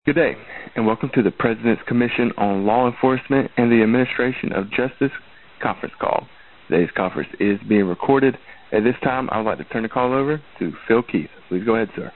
Good day, and welcome to the President's Commission on Law Enforcement and the Administration of Justice conference call. Today's conference is being recorded. At this time, I would like to turn the call over to Phil Keith. Please go ahead, sir.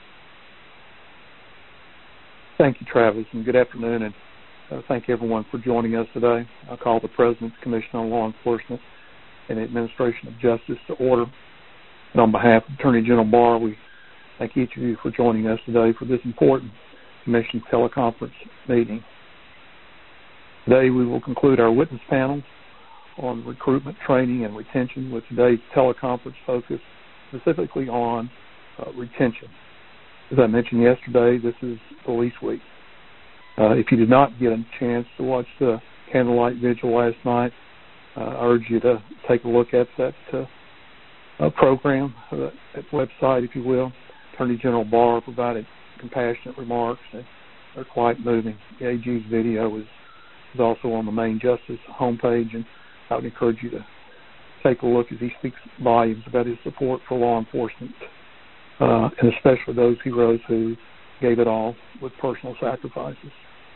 Thank you, Travis, and good afternoon, and thank everyone for joining us today. I call the President's Commission on Law Enforcement and the Administration of Justice to order. And on behalf of Attorney General Barr, we thank each of you for joining us today for this important Commission teleconference meeting. Today we will conclude our witness panel on recruitment, training, and retention with today's teleconference focus specifically on retention. As I mentioned yesterday, this is Police Week. If you did not get a chance to watch the candlelight vigil last night, I urge you to take a look at that program, that website, if you will. Attorney General Barr provided compassionate remarks. They're quite moving. The AG's video is also on the main Justice homepage, and I would encourage you to take a look as he speaks volumes about his support for law enforcement, and especially those heroes who gave it all with personal sacrifices.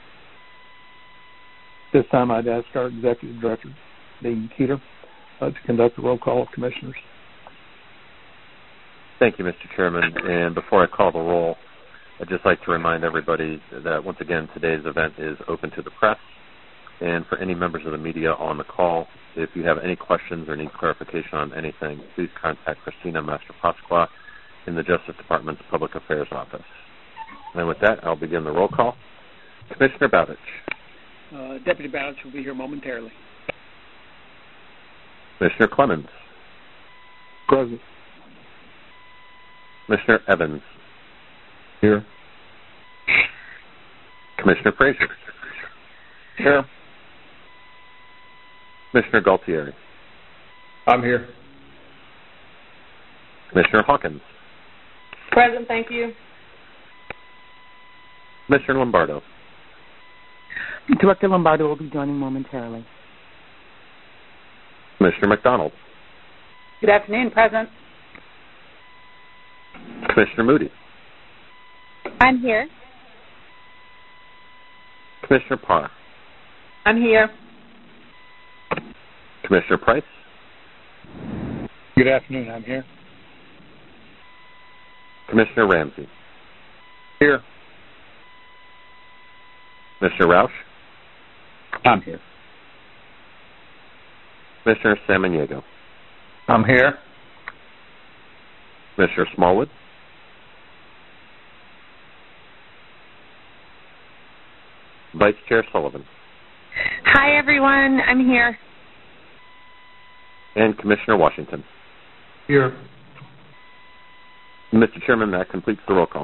This time I'd ask our Executive Director, Dean Keeter, to conduct a roll call of commissioners. Thank you, Mr. Chairman. And before I call the roll, I'd just like to remind everybody that, once again, today's event is open to the press. And for any members of the media on the call, if you have any questions or need clarification on anything, please contact Christina Master-Pasqua in the Justice Department's Public Affairs Office. And with that, I'll begin the roll call. Commissioner Bowditch. Deputy Bowditch will be here momentarily. Commissioner Clemens. Present. Commissioner Evans. Here. Commissioner Frazier. Here. Commissioner Galtieri. I'm here. Commissioner Hawkins. Present, thank you. Commissioner Lombardo. Director Lombardo will be joining momentarily. Commissioner McDonald. Good afternoon, present. Commissioner Moody. I'm here. Commissioner Parr. I'm here. Commissioner Price. Good afternoon. I'm here. Commissioner Ramsey. Here. Commissioner Roush. I'm here. Commissioner Samaniego. I'm here. Commissioner Smallwood. Vice Chair Sullivan. Hi, everyone. I'm here. And Commissioner Washington. Here. Mr. Chairman, that completes the roll call.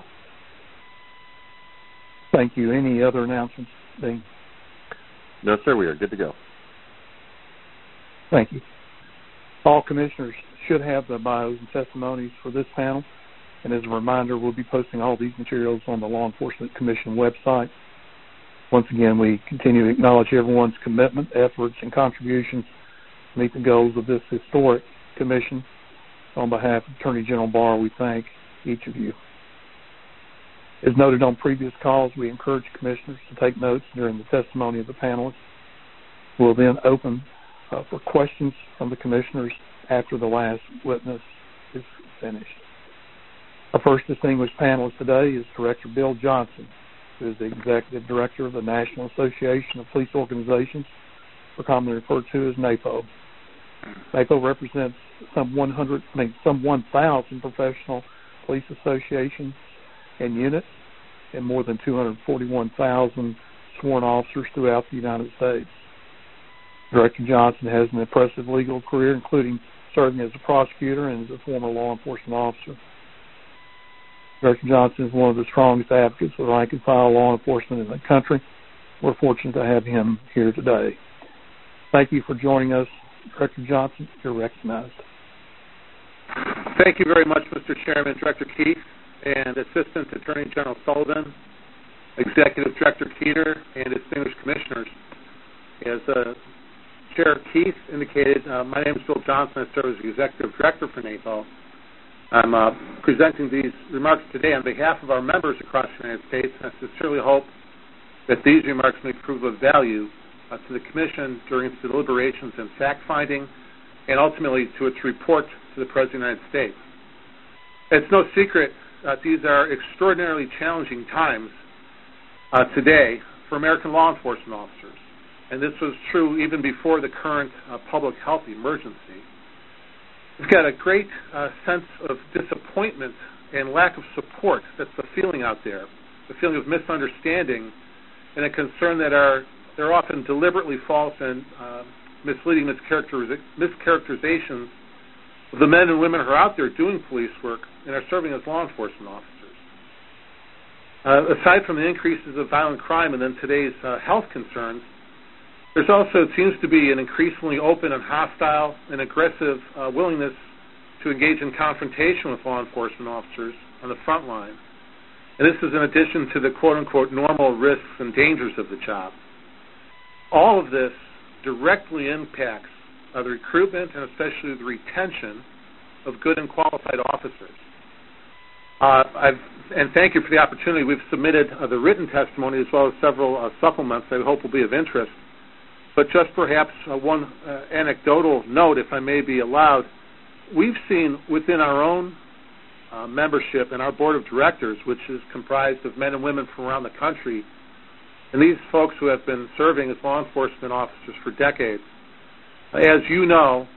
Thank you. Any other announcements, Dean? No, sir. We are good to go. Thank you. All commissioners should have the bios and testimonies for this panel. And as a reminder, we'll be posting all these materials on the Law Enforcement Commission website. Once again, we continue to acknowledge everyone's commitment, efforts, and contributions to meet the goals of this historic commission. On behalf of Attorney General Barr, we thank each of you. As noted on previous calls, we encourage commissioners to take notes during the testimony of the panelists. We'll then open for questions from the commissioners after the last witness is finished. Our first distinguished panelist today is Director Bill Johnson, who is the Executive Director of the National Association of Police Organizations, or commonly referred to as NAPO. NAPO represents some 1,000 professional police associations and units and more than 241,000 sworn officers throughout the United States. Director Johnson has an impressive legal career, including serving as a prosecutor and as a former law enforcement officer. Director Johnson is one of the strongest advocates of rank and file law enforcement in the country. We're fortunate to have him here today. Thank you for joining us. Director Johnson, you're recognized. Thank you very much, Mr. Chairman, Director Keith, and Assistant Attorney General Sullivan, Executive Director Keeter, and distinguished commissioners. As Chair Keith indicated, my name is Bill Johnson. I serve as the Executive Director for NAPO. I'm presenting these remarks today on behalf of our members across the United States. I sincerely hope that these remarks may prove of value to the Commission during its deliberations and fact-finding, and ultimately to its report to the President of the United States. It's no secret that these are extraordinarily challenging times today for American law enforcement officers, and this was true even before the current public health emergency. We've got a great sense of disappointment and lack of support. That's the feeling out there, the feeling of misunderstanding and a concern that they're often deliberately false and misleading mischaracterizations of the men and women who are out there doing police work and are serving as law enforcement officers. Aside from the increases of violent crime and then today's health concerns, there's also, it seems to be, an increasingly open and hostile and aggressive willingness to engage in confrontation with law enforcement officers on the front line. And this is in addition to the quote-unquote normal risks and dangers of the job. All of this directly impacts the recruitment and especially the retention of good and qualified officers. And thank you for the opportunity. We've submitted the written testimony as well as several supplements that I hope will be of interest. But just perhaps one anecdotal note, if I may be allowed, we've seen within our own membership and our board of directors, which is comprised of men and women from around the country, and these folks who have been serving as law enforcement officers for decades. As you know,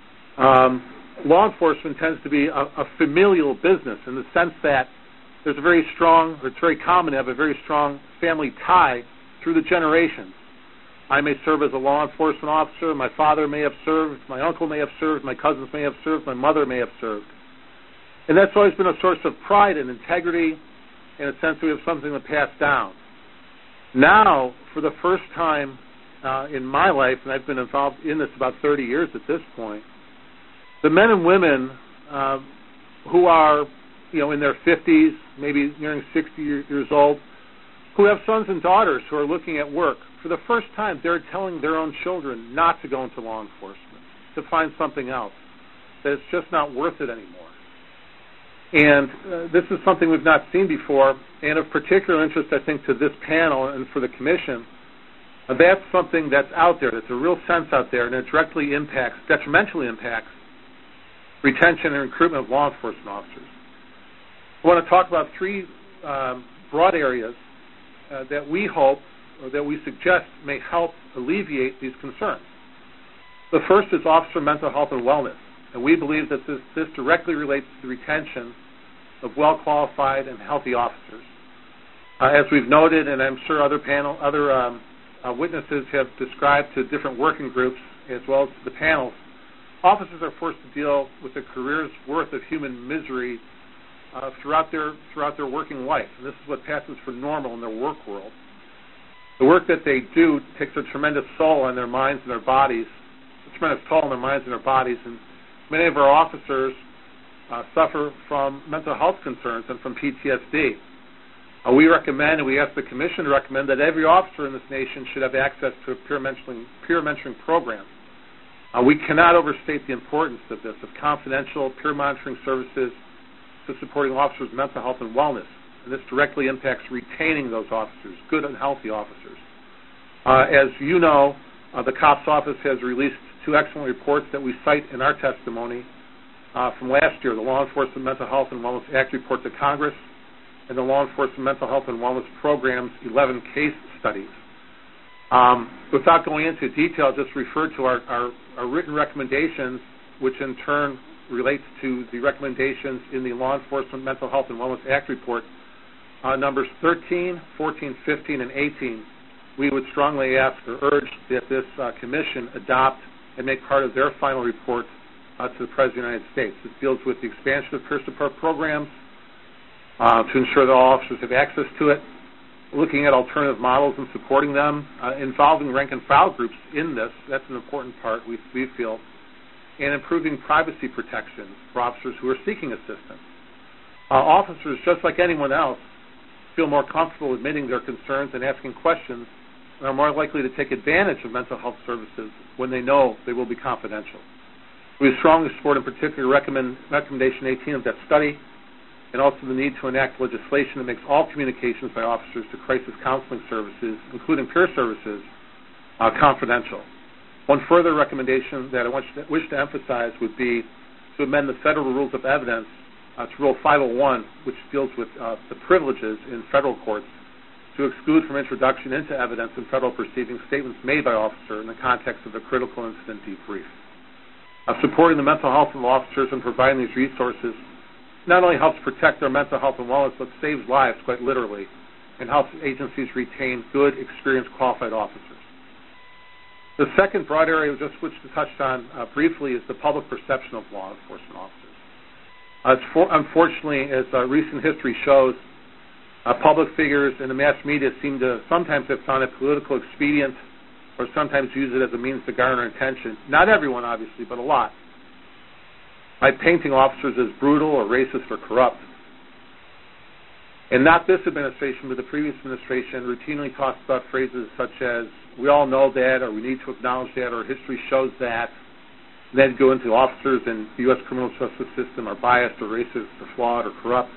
law enforcement tends to be a familial business in the sense that there's a very strong, or it's very common to have a very strong family tie through the generations. I may serve as a law enforcement officer, my father may have served, my uncle may have served, my cousins may have served, my mother may have served. And that's always been a source of pride and integrity, in a sense we have something to pass down. Now, for the first time in my life, and I've been involved in this about 30 years at this point, the men and women who are, in their 50s, maybe nearing 60 years old, who have sons and daughters who are looking at work, for the first time they're telling their own children not to go into law enforcement, to find something else, that it's just not worth it anymore. And this is something we've not seen before, and of particular interest, I think, to this panel and for the Commission. That's something that's out there, that's a real sense out there, and it detrimentally impacts retention and recruitment of law enforcement officers. I want to talk about three broad areas that we hope, or that we suggest may help alleviate these concerns. The first is officer mental health and wellness, and we believe that this directly relates to the retention of well-qualified and healthy officers. As we've noted, and I'm sure other witnesses have described to different working groups as well as to the panels, officers are forced to deal with a career's worth of human misery throughout their working life, and this is what passes for normal in their work world. The work that they do takes a tremendous toll on their minds and their bodies, and many of our officers suffer from mental health concerns and from PTSD. We recommend, and we ask the Commission to recommend, that every officer in this nation should have access to a peer mentoring program. We cannot overstate the importance of this, of confidential peer monitoring services to supporting officers' mental health and wellness. And this directly impacts retaining those officers, good and healthy officers. As you know, the COPS office has released two excellent reports that we cite in our testimony from last year, the Law Enforcement Mental Health and Wellness Act report to Congress and the Law Enforcement Mental Health and Wellness Program's 11 case studies. Without going into detail, I'll just refer to our written recommendations, which in turn relates to the recommendations in the Law Enforcement Mental Health and Wellness Act report. Numbers 13, 14, 15, and 18, we would strongly ask or urge that this Commission adopt and make part of their final report to the President of the United States. This deals with the expansion of peer support programs to ensure that all officers have access to it, looking at alternative models and supporting them, involving rank and file groups in this. That's an important part, we feel, and improving privacy protections for officers who are seeking assistance. Officers, just like anyone else, feel more comfortable admitting their concerns and asking questions, and are more likely to take advantage of mental health services when they know they will be confidential. We strongly support, in particular, recommendation 18 of that study, and also the need to enact legislation that makes all communications by officers to crisis counseling services, including peer services, confidential. One further recommendation that I wish to emphasize would be to amend the Federal Rules of Evidence to Rule 501, which deals with the privileges in federal courts, to exclude from introduction into evidence in federal proceedings statements made by officer in the context of a critical incident debrief. Supporting the mental health of officers and providing these resources not only helps protect their mental health and wellness, but saves lives, quite literally, and helps agencies retain good, experienced, qualified officers. The second broad area I just wish to touch on briefly is the public perception of law enforcement officers. Unfortunately, as recent history shows, public figures and the mass media seem to sometimes have found it political expedient or sometimes use it as a means to garner attention. Not everyone, obviously, but a lot, by painting officers as brutal or racist or corrupt. And not this administration, but the previous administration routinely talks about phrases such as, we all know that, or we need to acknowledge that, or history shows that, and then go into officers in the U.S. criminal justice system are biased or racist or flawed or corrupt.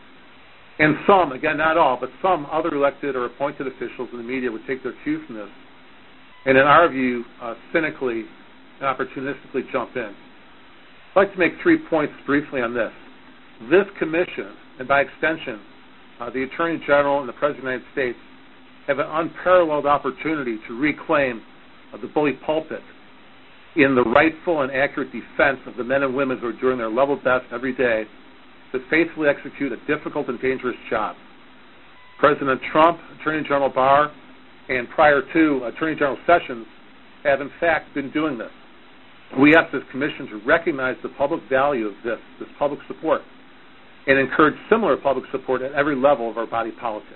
And some, again, not all, but some other elected or appointed officials in the media would take their cue from this and, in our view, cynically and opportunistically jump in. I'd like to make 3 points briefly on this. This commission, and by extension, the Attorney General and the President of the United States, have an unparalleled opportunity to reclaim the bully pulpit in the rightful and accurate defense of the men and women who are doing their level best every day to faithfully execute a difficult and dangerous job. President Trump, Attorney General Barr, and prior to Attorney General Sessions have in fact been doing this. We ask this commission to recognize the public value of this public support, and encourage similar public support at every level of our body politic.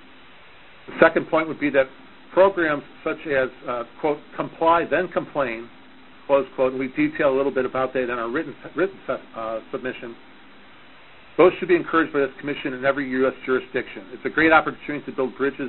The second point would be that programs such as, quote, comply then complain, close quote, and we detail a little bit about that in our written submission, those should be encouraged by this commission in every U.S. jurisdiction. It's a great opportunity to build bridges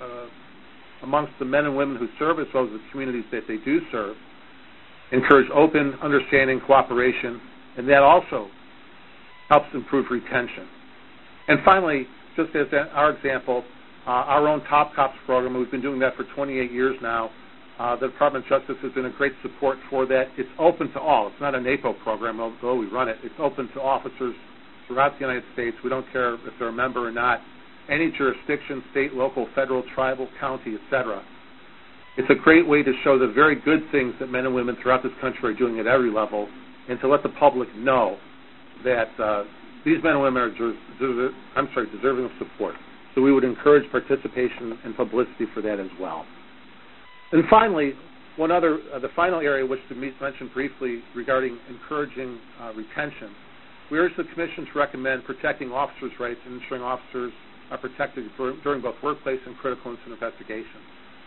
amongst the men and women who serve as well as the communities that they do serve, encourage open, understanding, cooperation, and that also helps improve retention. And finally, just as our example, our own Top Cops program, we've been doing that for 28 years now. The Department of Justice has been a great support for that. It's open to all. It's not a NAPO program, although we run it. It's open to officers throughout the United States. We don't care if they're a member or not. Any jurisdiction, state, local, federal, tribal, county, etc. It's a great way to show the very good things that men and women throughout this country are doing at every level, and to let the public know that these men and women are deserving of support. So we would encourage participation and publicity for that as well. And finally, the final area which to mention briefly regarding encouraging retention, we urge the Commission to recommend protecting officers' rights and ensuring officers are protected during both workplace and critical incident investigations.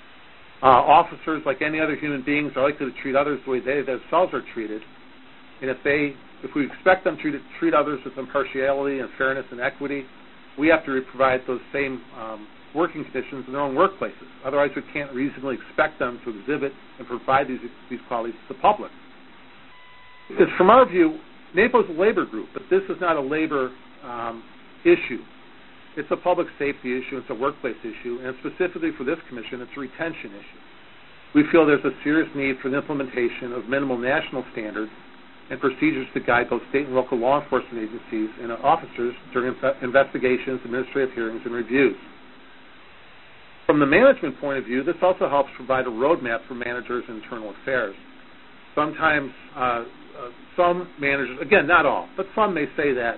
Officers, like any other human beings, are likely to treat others the way they themselves are treated, and if we expect them to treat others with impartiality and fairness and equity, we have to provide those same working conditions in their own workplaces. Otherwise, we can't reasonably expect them to exhibit and provide these qualities to the public. Because from our view, NAPO is a labor group, but this is not a labor issue. It's a public safety issue. It's a workplace issue, and specifically for this commission, it's a retention issue. We feel there's a serious need for the implementation of minimal national standards and procedures to guide both state and local law enforcement agencies and officers during investigations, administrative hearings, and reviews. From the management point of view, this also helps provide a roadmap for managers in internal affairs. Sometimes some managers, again, not all, but some may say that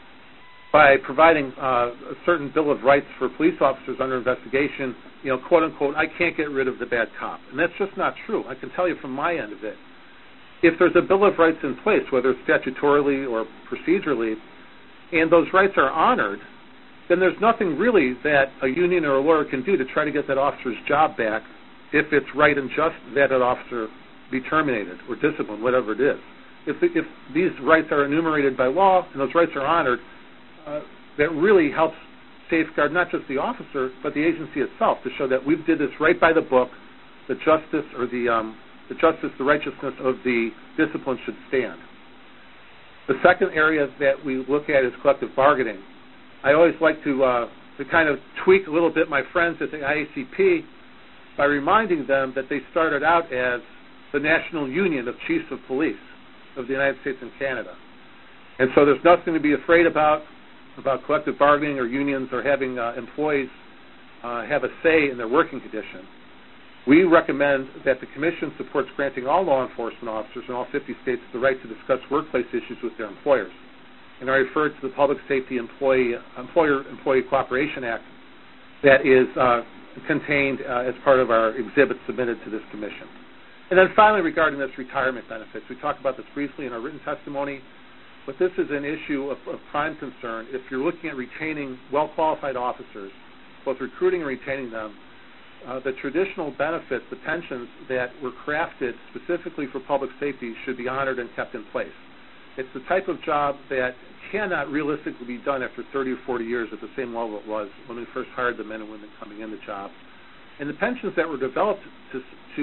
by providing a certain Bill of Rights for police officers under investigation, quote unquote, I can't get rid of the bad cop. And that's just not true. I can tell you from my end of it. If there's a Bill of Rights in place, whether it's statutorily or procedurally, and those rights are honored, then there's nothing really that a union or a lawyer can do to try to get that officer's job back if it's right and just that an officer be terminated or disciplined, whatever it is. If these rights are enumerated by law and those rights are honored, that really helps safeguard not just the officer, but the agency itself to show that we did this right by the book, the justice or the righteousness of the discipline should stand. The second area that we look at is collective bargaining. I always like to kind of tweak a little bit my friends at the IACP by reminding them that they started out as the National Union of Chiefs of Police of the United States and Canada. And so there's nothing to be afraid about collective bargaining or unions or having employees have a say in their working conditions. We recommend that the Commission supports granting all law enforcement officers in all 50 states the right to discuss workplace issues with their employers. And I refer to the Public Safety Employer-Employee Cooperation Act that is contained as part of our exhibit submitted to this Commission. And then finally, regarding this retirement benefits, we talked about this briefly in our written testimony, but this is an issue of prime concern. If you're looking at retaining well-qualified officers, both recruiting and retaining them, the traditional benefits, the pensions that were crafted specifically for public safety should be honored and kept in place. It's the type of job that cannot realistically be done after 30 or 40 years at the same level it was when we first hired the men and women coming in the job. And the pensions that were developed to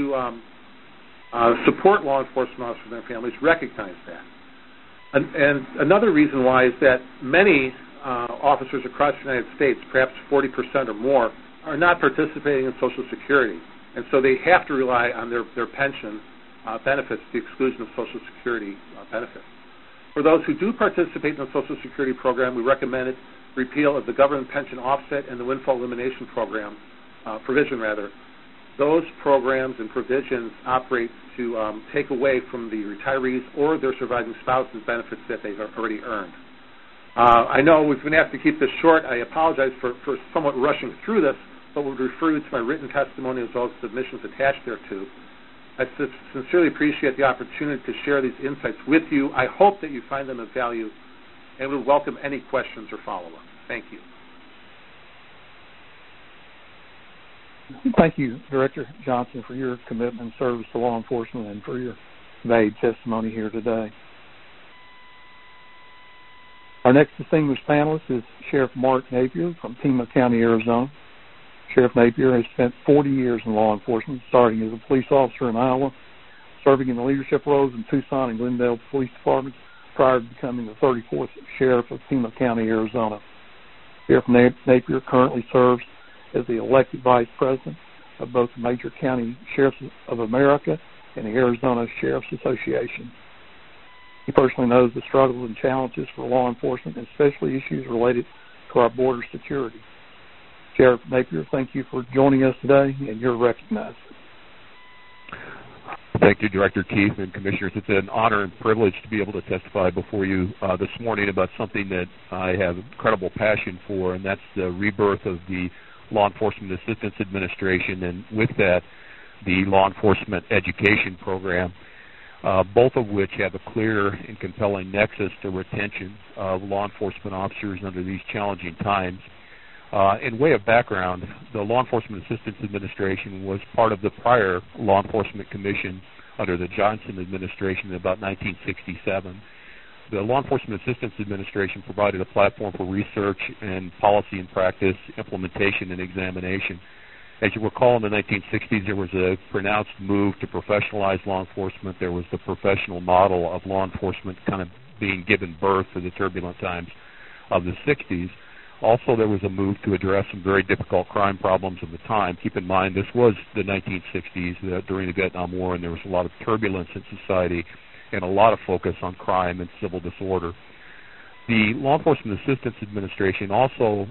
support law enforcement officers and their families recognize that. And another reason why is that many officers across the United States, perhaps 40% or more, are not participating in Social Security. And so they have to rely on their pension benefits to the exclusion of Social Security benefits. For those who do participate in the Social Security program, we recommended repeal of the government pension offset and the windfall elimination program, provision. Those programs and provisions operate to take away from the retirees or their surviving spouses benefits that they've already earned. I know we've been asked to keep this short. I apologize for somewhat rushing through this, but we'll refer you to my written testimony as well as submissions attached thereto. I sincerely appreciate the opportunity to share these insights with you. I hope that you find them of value, and we welcome any questions or follow-up. Thank you. Thank you, Director Johnson, for your commitment and service to law enforcement and for your valued testimony here today. Our next distinguished panelist is Sheriff Mark Napier from Pima County, Arizona. Sheriff Napier has spent 40 years in law enforcement, starting as a police officer in Iowa, serving in the leadership roles in Tucson and Glendale Police Departments prior to becoming the 34th Sheriff of Pima County, Arizona. Sheriff Napier currently serves as the elected Vice President of both the Major County Sheriffs of America and the Arizona Sheriff's Association. He personally knows the struggles and challenges for law enforcement, especially issues related to our border security. Sheriff Napier, thank you for joining us today, and you're recognized. Thank you, Director Keith and Commissioners. It's an honor and privilege to be able to testify before you this morning about something that I have incredible passion for, and that's the rebirth of the Law Enforcement Assistance Administration, and with that, the Law Enforcement Education Program, both of which have a clear and compelling nexus to retention of law enforcement officers under these challenging times. In way of background, the Law Enforcement Assistance Administration was part of the prior Law Enforcement Commission under the Johnson administration in about 1967. The Law Enforcement Assistance Administration provided a platform for research and policy and practice, implementation and examination. As you recall, in the 1960s, there was a pronounced move to professionalize law enforcement. There was the professional model of law enforcement kind of being given birth to the turbulent times of the 60s. Also, there was a move to address some very difficult crime problems of the time. Keep in mind, this was the 1960s, during the Vietnam War, and there was a lot of turbulence in society and a lot of focus on crime and civil disorder. The Law Enforcement Assistance Administration also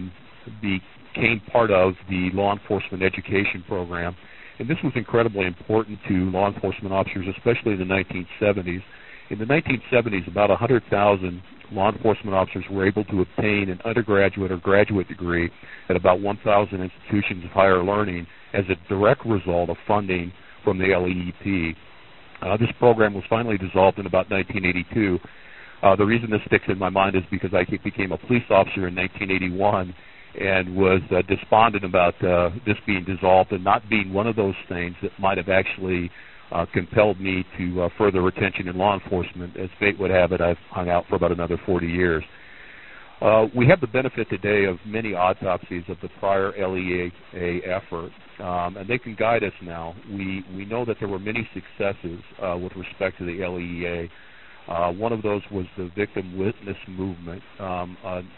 became part of the Law Enforcement Education Program, and this was incredibly important to law enforcement officers, especially in the 1970s. In the 1970s, about 100,000 law enforcement officers were able to obtain an undergraduate or graduate degree at about 1,000 institutions of higher learning as a direct result of funding from the LEEP. This program was finally dissolved in about 1982. The reason this sticks in my mind is because I became a police officer in 1981 and was despondent about this being dissolved and not being one of those things that might have actually compelled me to further retention in law enforcement. As fate would have it, I've hung out for about another 40 years. We have the benefit today of many autopsies of the prior LEA effort, and they can guide us now. We know that there were many successes with respect to the LEA. One of those was the victim witness movement, an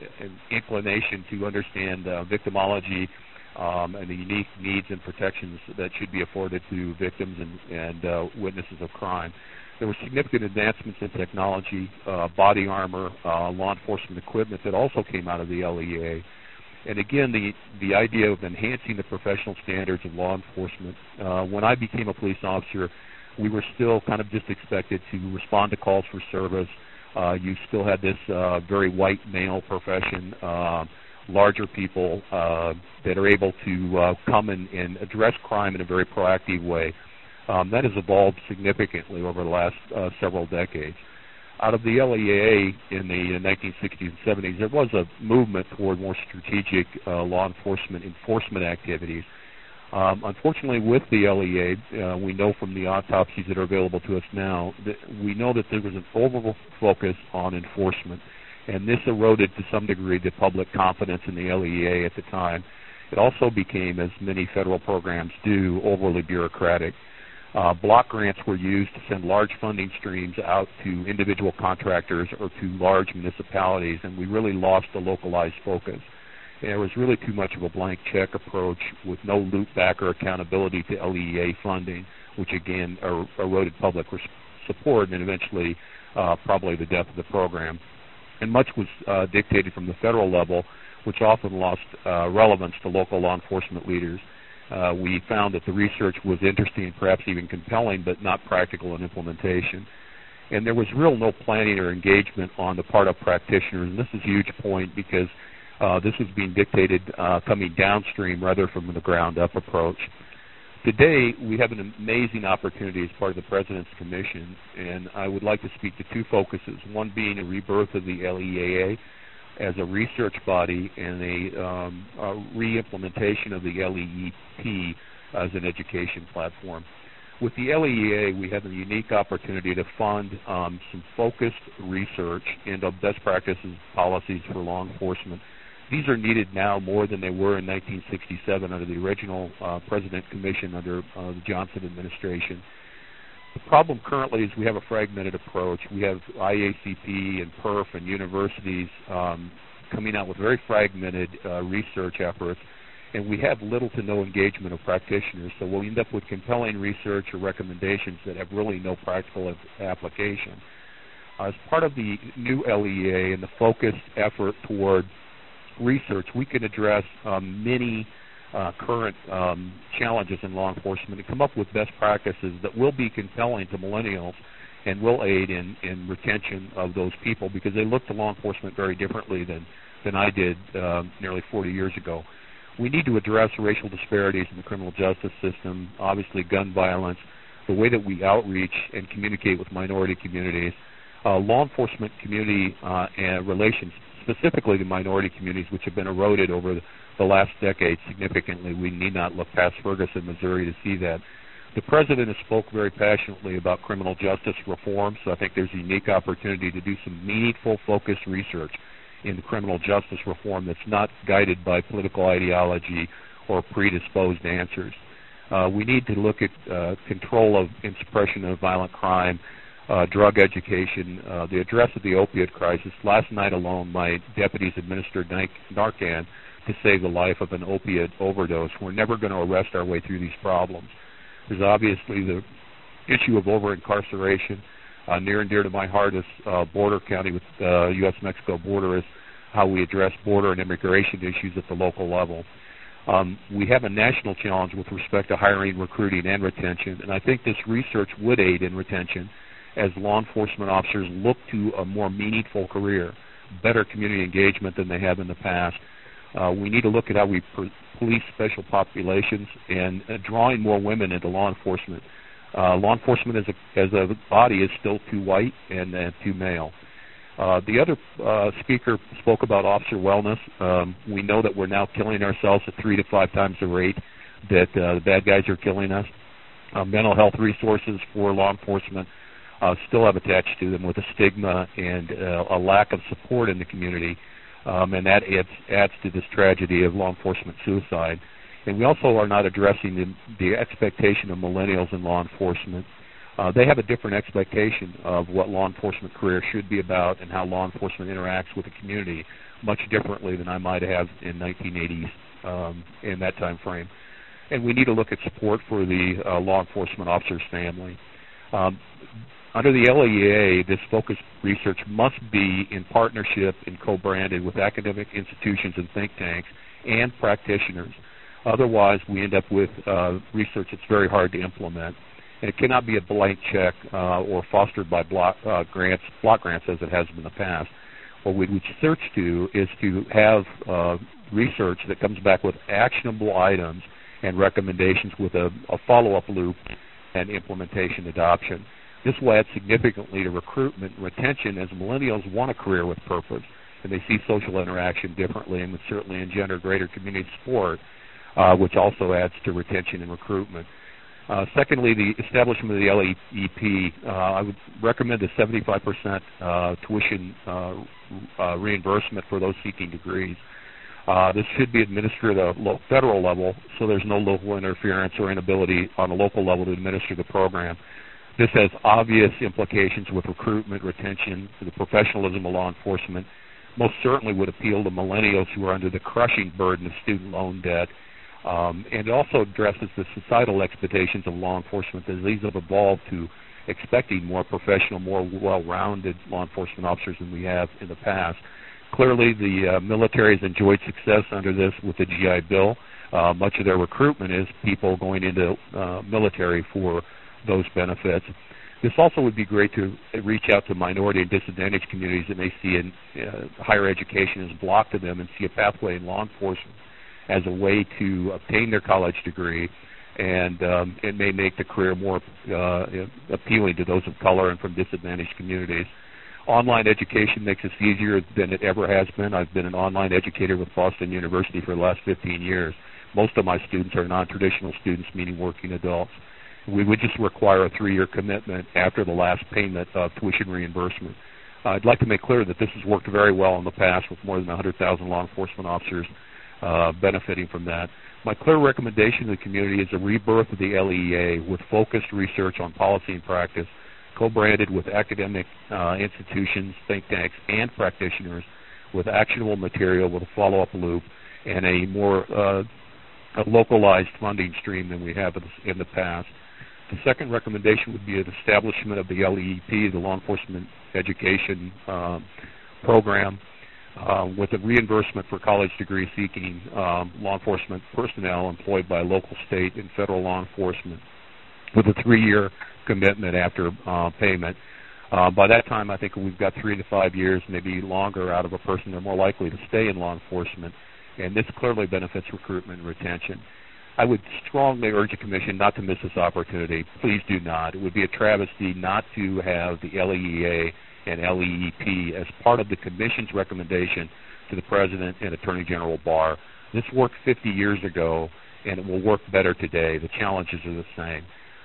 inclination to understand victimology and the unique needs and protections that should be afforded to victims and witnesses of crime. There were significant advancements in technology, body armor, law enforcement equipment that also came out of the LEA. And again, the idea of enhancing the professional standards of law enforcement. When I became a police officer, we were still kind of just expected to respond to calls for service. You still had this very white male profession, larger people that are able to come and address crime in a very proactive way. That has evolved significantly over the last several decades. Out of the LEA in the 1960s and 70s, there was a movement toward more strategic law enforcement activities. Unfortunately, with the LEA, we know from the autopsies that are available to us now, that we know that there was an over-focus on enforcement, and this eroded to some degree the public confidence in the LEA at the time. It also became, as many federal programs do, overly bureaucratic. Block grants were used to send large funding streams out to individual contractors or to large municipalities, and we really lost the localized focus. There was really too much of a blank check approach with no loop back or accountability to LEA funding, which again eroded public support and eventually probably the death of the program. And much was dictated from the federal level, which often lost relevance to local law enforcement leaders. We found that the research was interesting, perhaps even compelling, but not practical in implementation. And there was no planning or engagement on the part of practitioners. And this is a huge point because this was being dictated coming downstream rather from the ground-up approach. Today, we have an amazing opportunity as part of the President's Commission, and I would like to speak to two focuses, one being a rebirth of the LEAA as a research body and a re-implementation of the LEEP as an education platform. With the LEA, we have a unique opportunity to fund some focused research into best practices policies for law enforcement. These are needed now more than they were in 1967 under the original President Commission under the Johnson administration. The problem currently is we have a fragmented approach. We have IACP and PERF and universities coming out with very fragmented research efforts, and we have little to no engagement of practitioners. So we'll end up with compelling research or recommendations that have really no practical application. As part of the new LEA and the focused effort toward research, we can address many current challenges in law enforcement and come up with best practices that will be compelling to millennials and will aid in retention of those people because they look to law enforcement very differently than I did nearly 40 years ago. We need to address racial disparities in the criminal justice system, obviously gun violence, the way that we outreach and communicate with minority communities, law enforcement community and relations, specifically the minority communities, which have been eroded over the last decade significantly. We need not look past Ferguson, Missouri to see that. The President has spoke very passionately about criminal justice reform, so I think there's a unique opportunity to do some meaningful, focused research in criminal justice reform that's not guided by political ideology or predisposed answers. We need to look at control of and suppression of violent crime, drug education, the address of the opiate crisis. Last night alone, my deputies administered Narcan to save the life of an opiate overdose. We're never going to arrest our way through these problems. There's obviously the issue of over-incarceration. Near and dear to my heart is border county with the U.S.-Mexico border is how we address border and immigration issues at the local level. We have a national challenge with respect to hiring, recruiting, and retention, and I think this research would aid in retention as law enforcement officers look to a more meaningful career, better community engagement than they have in the past. We need to look at how we police special populations and drawing more women into law enforcement. Law enforcement as a body is still too white and too male. The other speaker spoke about officer wellness. We know that we're now killing ourselves at 3 to 5 times the rate that the bad guys are killing us. Mental health resources for law enforcement still have attached to them with a stigma and a lack of support in the community, and that adds to this tragedy of law enforcement suicide. And we also are not addressing the expectation of millennials in law enforcement. they have a different expectation of what law enforcement career should be about and how law enforcement interacts with the community much differently than I might have in 1980s in that time frame. And we need to look at support for the law enforcement officer's family. Under the LEA, this focused research must be in partnership and co-branded with academic institutions and think tanks and practitioners. Otherwise, we end up with research that's very hard to implement. And it cannot be a blank check or fostered by block grants as it has been in the past. What we would search to is to have research that comes back with actionable items and recommendations with a follow-up loop and implementation adoption. This will add significantly to recruitment and retention as millennials want a career with purpose, and they see social interaction differently and would certainly engender greater community support, which also adds to retention and recruitment. Secondly, the establishment of the LEP, I would recommend a 75% tuition reimbursement for those seeking degrees. This should be administered at a federal level, so there's no local interference or inability on a local level to administer the program. This has obvious implications with recruitment, retention, the professionalism of law enforcement. Most certainly would appeal to millennials who are under the crushing burden of student loan debt. And it also addresses the societal expectations of law enforcement as these have evolved to expecting more professional, more well-rounded law enforcement officers than we have in the past. Clearly, the military has enjoyed success under this with the GI Bill. Much of their recruitment is people going into military for those benefits. This also would be great to reach out to minority and disadvantaged communities that may see higher education as blocked to them and see a pathway in law enforcement as a way to obtain their college degree, and it may make the career more appealing to those of color and from disadvantaged communities. Online education makes this easier than it ever has been. I've been an online educator with Boston University for the last 15 years. Most of my students are non-traditional students, meaning working adults. We would just require a 3-year commitment after the last payment of tuition reimbursement. I'd like to make clear that this has worked very well in the past with more than 100,000 law enforcement officers benefiting from that. My clear recommendation to the community is a rebirth of the LEA with focused research on policy and practice, co-branded with academic institutions, think tanks, and practitioners with actionable material with a follow-up loop and a more a localized funding stream than we have in the past. The second recommendation would be an establishment of the LEP, the Law Enforcement Education Program, with a reimbursement for college degree-seeking law enforcement personnel employed by local, state, and federal law enforcement with a 3-year commitment after payment. By that time, I think we've got 3 to 5 years, maybe longer, out of a person. They're more likely to stay in law enforcement, and this clearly benefits recruitment and retention. I would strongly urge the Commission not to miss this opportunity. Please do not. It would be a travesty not to have the LEA and LEP as part of the Commission's recommendation to the President and Attorney General Barr. This worked 50 years ago, and it will work better today. The challenges are the same.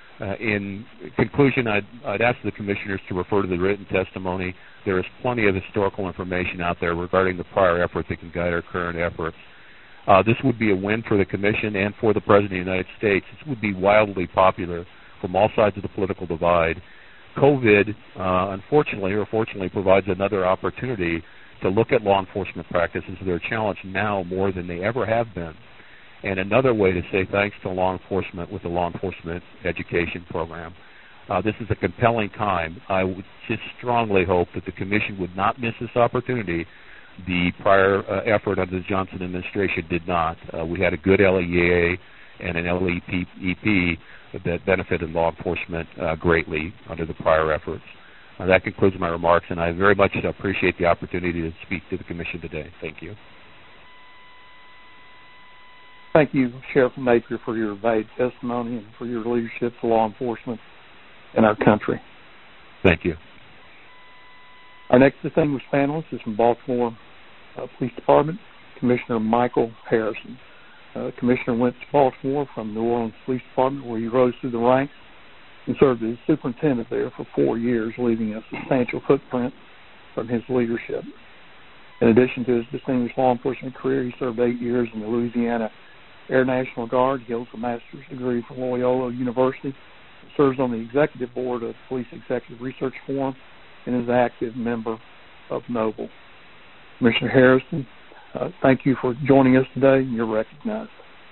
In conclusion, I'd ask the Commissioners to refer to the written testimony. There is plenty of historical information out there regarding the prior effort that can guide our current efforts. This would be a win for the Commission and for the President of the United States. This would be wildly popular from all sides of the political divide. COVID, unfortunately or fortunately, provides another opportunity to look at law enforcement practices that are challenged now more than they ever have been, and another way to say thanks to law enforcement with the Law Enforcement Education Program. This is a compelling time. I would just strongly hope that the Commission would not miss this opportunity. The prior effort under the Johnson administration did not. We had a good LEA and an LEP that benefited law enforcement greatly under the prior efforts. That concludes my remarks, and I very much appreciate the opportunity to speak to the Commission today. Thank you. Thank you, Sheriff Napier, for your vague testimony and for your leadership to law enforcement in our country. Thank you. Our next distinguished panelist is from Baltimore Police Department, Commissioner Michael Harrison. Commissioner went to Baltimore from New Orleans Police Department, where he rose through the ranks and served as superintendent there for 4 years, leaving a substantial footprint from his leadership. In addition to his distinguished law enforcement career, he served 8 years in the Louisiana Air National Guard. He holds a master's degree from Loyola University serves on the executive board of Police Executive Research Forum, and is an active member of NOBLE. Commissioner Harrison, thank you for joining us today. You're recognized.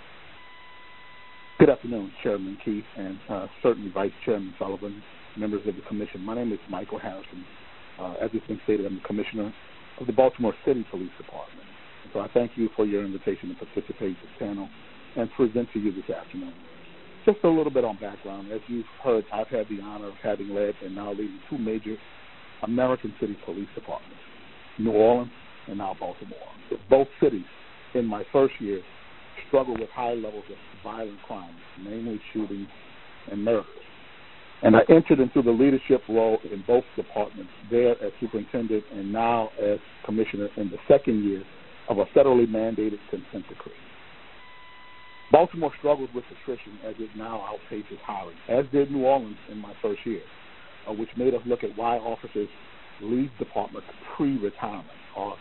Good afternoon, Chairman Keith, and certainly Vice Chairman Sullivan, members of the Commission. My name is Michael Harrison. As has been stated, I'm the Commissioner of the Baltimore City Police Department. So I thank you for your invitation to participate in this panel and present to you this afternoon. Just a little bit on background. As you've heard, I've had the honor of having led and now leading two major American city police departments, New Orleans and now Baltimore. Both cities, in my first year, struggle with high levels of violent crime, namely shootings and murders. And I entered into the leadership role in both departments, there as superintendent and now as commissioner in the second year of a federally mandated consent decree. Baltimore struggles with attrition as it now outpaces hiring, as did New Orleans in my first year, which made us look at why officers leave departments pre-retirement, or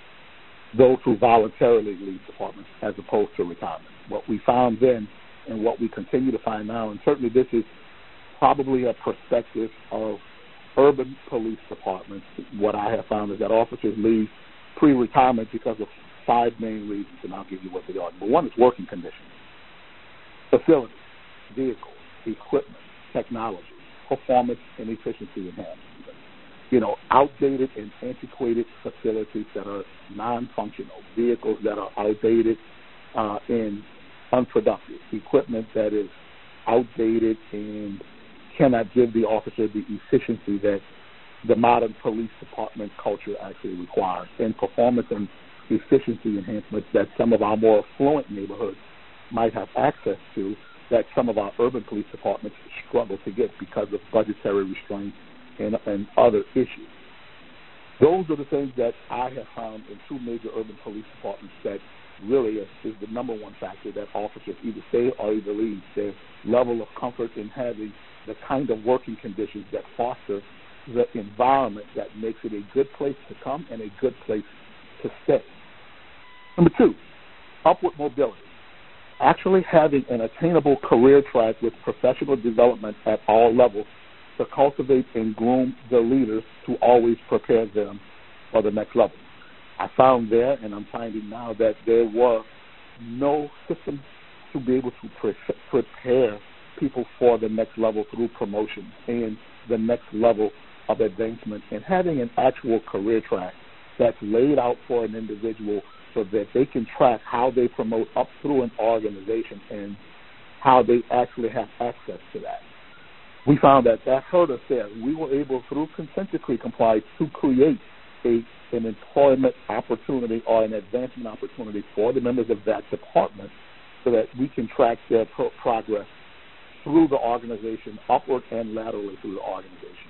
those who voluntarily leave departments as opposed to retirement. What we found then and what we continue to find now, and certainly this is probably a perspective of urban police departments, what I have found is that officers leave pre-retirement because of five main reasons, and I'll give you what they are. Number one is working conditions, facilities, vehicles, equipment, technology, performance and efficiency enhancement. Outdated and antiquated facilities that are non-functional, vehicles that are outdated and unproductive, equipment that is outdated and cannot give the officer the efficiency that the modern police department culture actually requires, and performance and efficiency enhancements that some of our more affluent neighborhoods might have access to that some of our urban police departments struggle to get because of budgetary restraints and other issues. Those are the things that I have found in two major urban police departments that really is the number one factor that officers either stay or either leave, their level of comfort in having the kind of working conditions that foster the environment that makes it a good place to come and a good place to stay. Number two, upward mobility. Actually having an attainable career track with professional development at all levels to cultivate and groom the leaders to always prepare them for the next level. I found there, and I'm finding now, that there were no systems to be able to prepare people for the next level through promotion and the next level of advancement, and having an actual career track that's laid out for an individual so that they can track how they promote up through an organization and how they actually have access to that. We found that hurt us there. We were able, through consent decree compliance, to create an employment opportunity or an advancement opportunity for the members of that department so that we can track their progress through the organization, upward and laterally through the organization.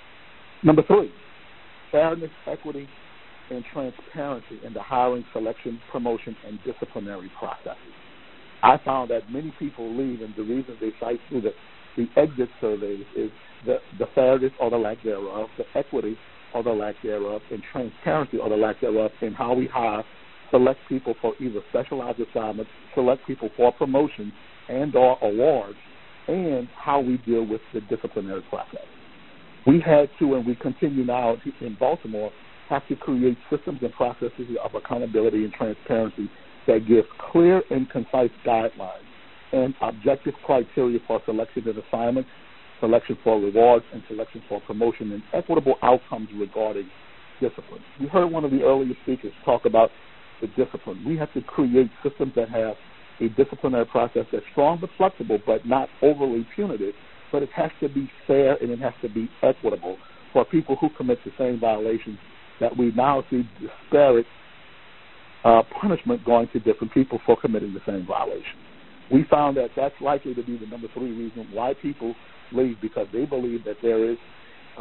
Number three, fairness, equity, and transparency in the hiring, selection, promotion, and disciplinary processes. I found that many people leave, and the reason they cite through the exit surveys is the fairness or the lack thereof, the equity or the lack thereof, and transparency or the lack thereof in how we hire, select people for either specialized assignments, select people for promotions and or awards, and how we deal with the disciplinary process. We had to, and we continue now in Baltimore, have to create systems and processes of accountability and transparency that give clear and concise guidelines and objective criteria for selection and assignments, selection for rewards, and selection for promotion, and equitable outcomes regarding discipline. We heard one of the earlier speakers talk about the discipline. We have to create systems that have a disciplinary process that's strong but flexible, but not overly punitive, but it has to be fair and it has to be equitable for people who commit the same violations that we now see disparate punishment going to different people for committing the same violation. We found that that's likely to be the number three reason why people leave, because they believe that there is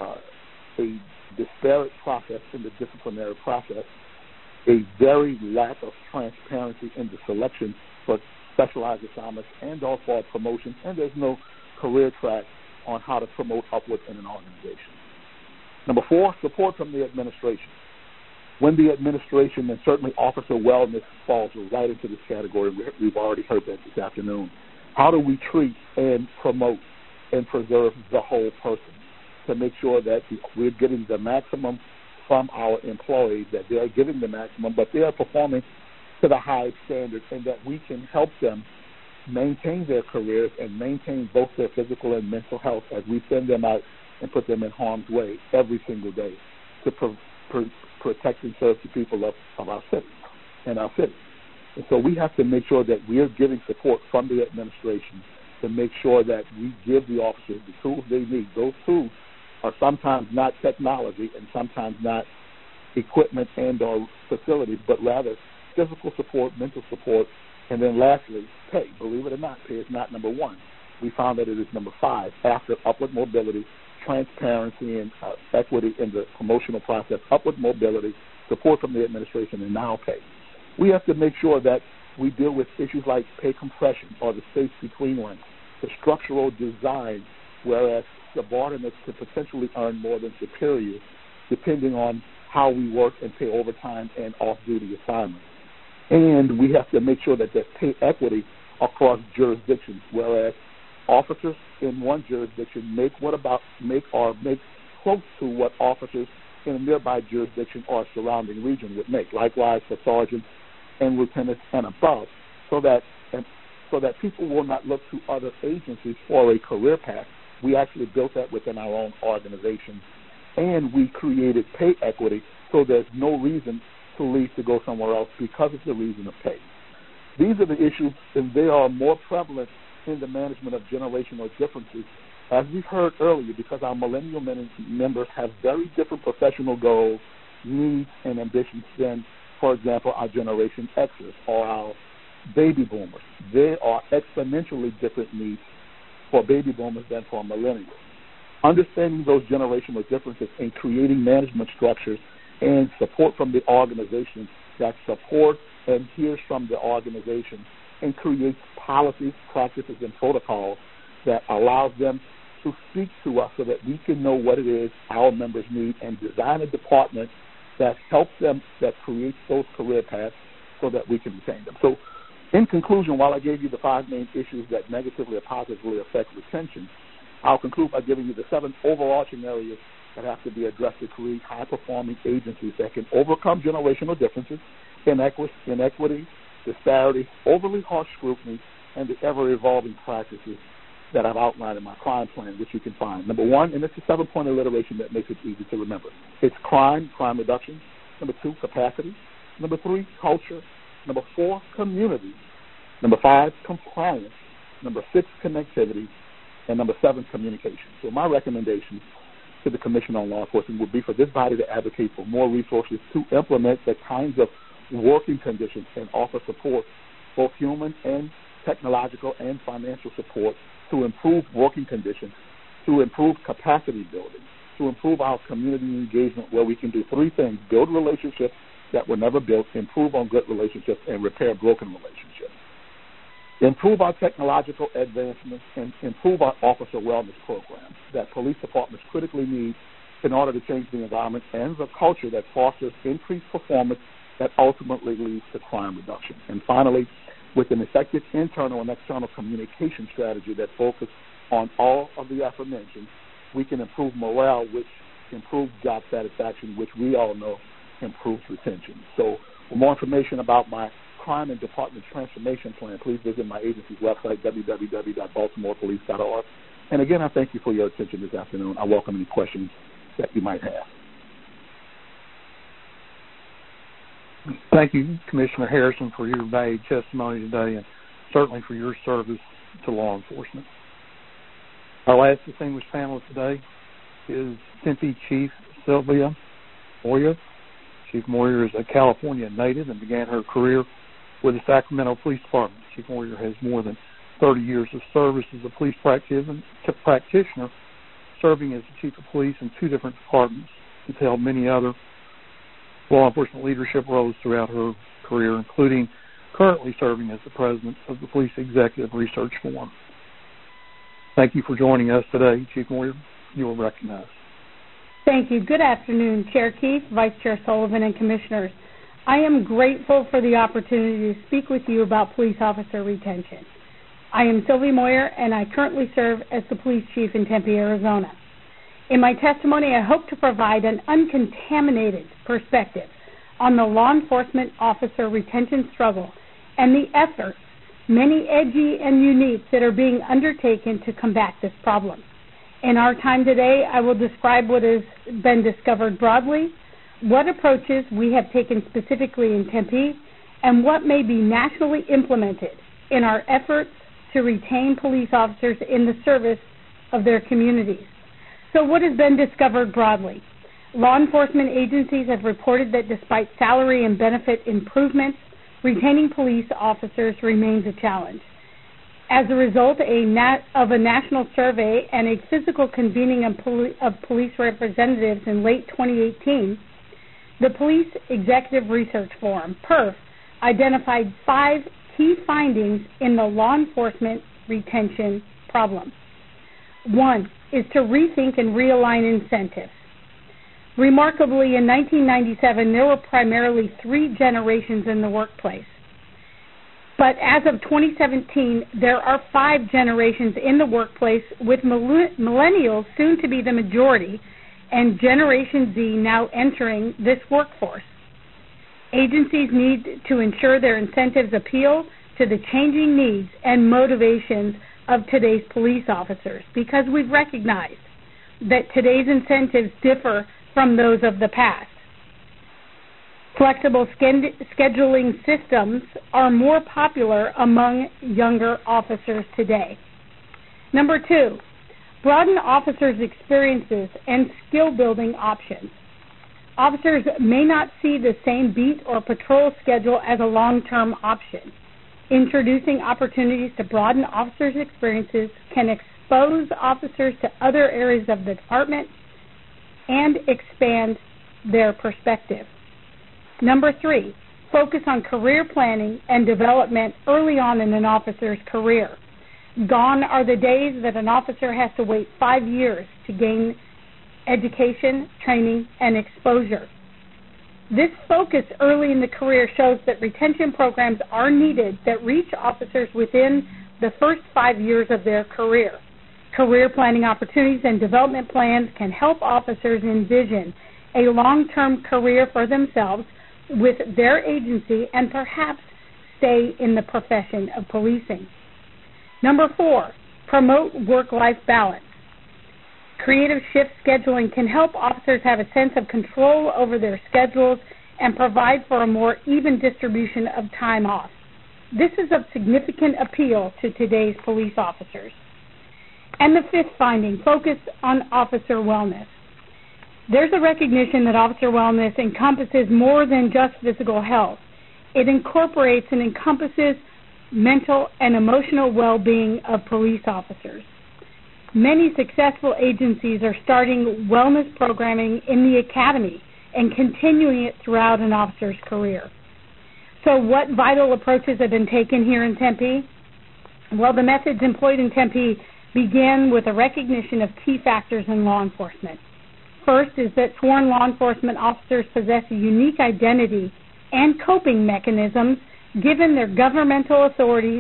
a disparate process in the disciplinary process, a very lack of transparency in the selection for specialized assignments and or for promotion, and there's no career track on how to promote upward in an organization. Number four, support from the administration. When the administration, and certainly officer wellness falls right into this category, we've already heard that this afternoon. How do we treat and promote and preserve the whole person, to make sure that we're getting the maximum from our employees, that they are giving the maximum, but they are performing to the highest standard, and that we can help them maintain their careers and maintain both their physical and mental health as we send them out and put them in harm's way every single day to protect and serve the people of our city and our city. And so we have to make sure that we are giving support from the administration to make sure that we give the officers the tools they need. Those tools are sometimes not technology and sometimes not equipment and or facilities, but rather physical support, mental support, and then lastly, pay. Believe it or not, pay is not number one. We found that it is number 5 after upward mobility, transparency, and equity in the promotional process, upward mobility, support from the administration, and now pay. We have to make sure that we deal with issues like pay compression or the space between ranks, the structural design, whereas subordinates could potentially earn more than superiors depending on how we work and pay overtime and off-duty assignments. And we have to make sure that there's pay equity across jurisdictions, whereas officers in one jurisdiction make close to what officers in a nearby jurisdiction or surrounding region would make. Likewise for sergeants and lieutenants and above, so that people will not look to other agencies for a career path. We actually built that within our own organization, and we created pay equity, so there's no reason to leave to go somewhere else because of the reason of pay. These are the issues, and they are more prevalent in the management of generational differences, as we've heard earlier, because our millennial members have very different professional goals, needs, and ambitions than, for example, our Generation Xers or our baby boomers. There are exponentially different needs for baby boomers than for millennials. Understanding those generational differences and creating management structures and support from the organization that supports and hears from the organization and creates policies, practices, and protocols that allows them to speak to us so that we can know what it is our members need and design a department that helps them, that creates those career paths so that we can retain them. So in conclusion, while I gave you the 5 main issues that negatively or positively affect retention, I'll conclude by giving you the 7 overarching areas that have to be addressed to create high-performing agencies that can overcome generational differences, inequity, disparity, overly harsh scrutiny, and the ever-evolving practices that I've outlined in my crime plan, which you can find. Number 1, and it's a 7-point alliteration that makes it easy to remember. It's crime reduction. Number 2, capacity. Number 3, culture. Number 4, community. Number 5, compliance. Number 6, connectivity. And number 7, communication. So my recommendation to the Commission on Law Enforcement would be for this body to advocate for more resources to implement the kinds of working conditions and offer support, both human and technological and financial support, to improve working conditions, to improve capacity building, to improve our community engagement, where we can do 3 things: build relationships that were never built, improve on good relationships, and repair broken relationships. Improve our technological advancements and improve our officer wellness programs that police departments critically need in order to change the environment and the culture that fosters increased performance that ultimately leads to crime reduction. And finally, with an effective internal and external communication strategy that focuses on all of the aforementioned, we can improve morale, which improves job satisfaction, which we all know improves retention. So for more information about my crime and department transformation plan, please visit my agency's website, www.baltimorepolice.org. And again, I thank you for your attention this afternoon. I welcome any questions that you might have. Thank you, Commissioner Harrison, for your valued testimony today and certainly for your service to law enforcement. Our last distinguished panelist today is Tempe Chief Sylvia Moyer. Chief Moyer is a California native and began her career with the Sacramento Police Department. Chief Moyer has more than 30 years of service as a police practitioner, serving as the Chief of Police in 2 different departments. She's held many other law enforcement leadership roles throughout her career, including currently serving as the president of the Police Executive Research Forum. Thank you for joining us today, Chief Moyer. You are recognized. Thank you. Good afternoon, Chair Keith, Vice Chair Sullivan, and Commissioners. I am grateful for the opportunity to speak with you about police officer retention. I am Sylvie Moyer, and I currently serve as the police chief in Tempe, Arizona. In my testimony, I hope to provide an uncontaminated perspective on the law enforcement officer retention struggle and the efforts, many edgy and unique, that are being undertaken to combat this problem. In our time today, I will describe what has been discovered broadly, what approaches we have taken specifically in Tempe, and what may be nationally implemented in our efforts to retain police officers in the service of their communities. So what has been discovered broadly? Law enforcement agencies have reported that despite salary and benefit improvements, retaining police officers remains a challenge. As a result of a national survey and a physical convening of police representatives in late 2018, the Police Executive Research Forum, PERF, identified 5 key findings in the law enforcement retention problem. 1 is to rethink and realign incentives. Remarkably, in 1997, there were primarily 3 generations in the workplace. But as of 2017, there are 5 generations in the workplace, with millennials soon to be the majority and Generation Z now entering this workforce. Agencies need to ensure their incentives appeal to the changing needs and motivations of today's police officers, because we've recognized that today's incentives differ from those of the past. Flexible scheduling systems are more popular among younger officers today. Number 2, broaden officers' experiences and skill-building options. Officers may not see the same beat or patrol schedule as a long-term option. Introducing opportunities to broaden officers' experiences can expose officers to other areas of the department and expand their perspective. Number 3, focus on career planning and development early on in an officer's career. Gone are the days that an officer has to wait 5 years to gain education, training, and exposure. This focus early in the career shows that retention programs are needed that reach officers within the first 5 years of their career. Career planning opportunities and development plans can help officers envision a long-term career for themselves with their agency and perhaps stay in the profession of policing. Number 4, promote work-life balance. Creative shift scheduling can help officers have a sense of control over their schedules and provide for a more even distribution of time off. This is of significant appeal to today's police officers. And the 5th finding, focus on officer wellness. There's a recognition that officer wellness encompasses more than just physical health. It incorporates and encompasses mental and emotional well-being of police officers. Many successful agencies are starting wellness programming in the academy and continuing it throughout an officer's career. So what vital approaches have been taken here in Tempe? Well, the methods employed in Tempe begin with a recognition of key factors in law enforcement. First is that sworn law enforcement officers possess a unique identity and coping mechanisms given their governmental authorities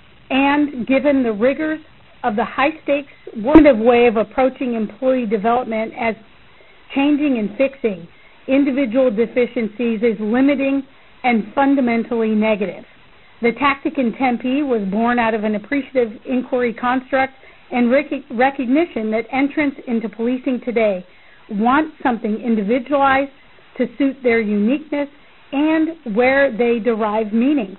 and given the rigors of the high-stakes way of approaching employee development as changing and fixing individual deficiencies is limiting and fundamentally negative. The tactic in Tempe was born out of an appreciative inquiry construct and recognition that entrants into policing today want something individualized to suit their uniqueness and where they derive meaning.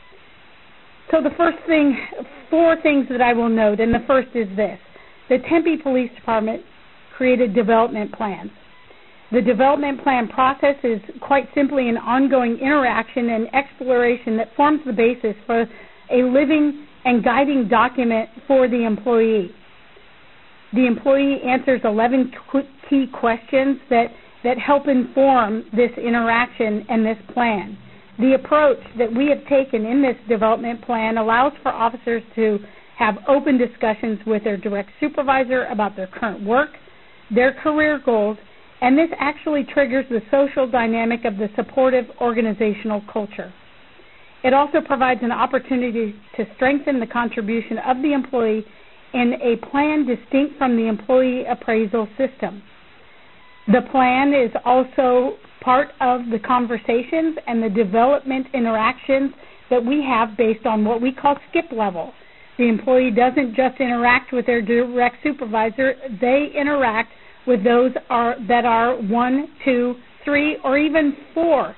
So the first thing, 4 things that I will note, and the first is this. The Tempe Police Department created development plans. The development plan process is quite simply an ongoing interaction and exploration that forms the basis for a living and guiding document for the employee. The employee answers 11 key questions that help inform this interaction and this plan. The approach that we have taken in this development plan allows for officers to have open discussions with their direct supervisor about their current work, their career goals, and this actually triggers the social dynamic of the supportive organizational culture. It also provides an opportunity to strengthen the contribution of the employee in a plan distinct from the employee appraisal system. The plan is also part of the conversations and the development interactions that we have based on what we call skip level. The employee doesn't just interact with their direct supervisor, they interact with those that are 1, 2, 3, or even 4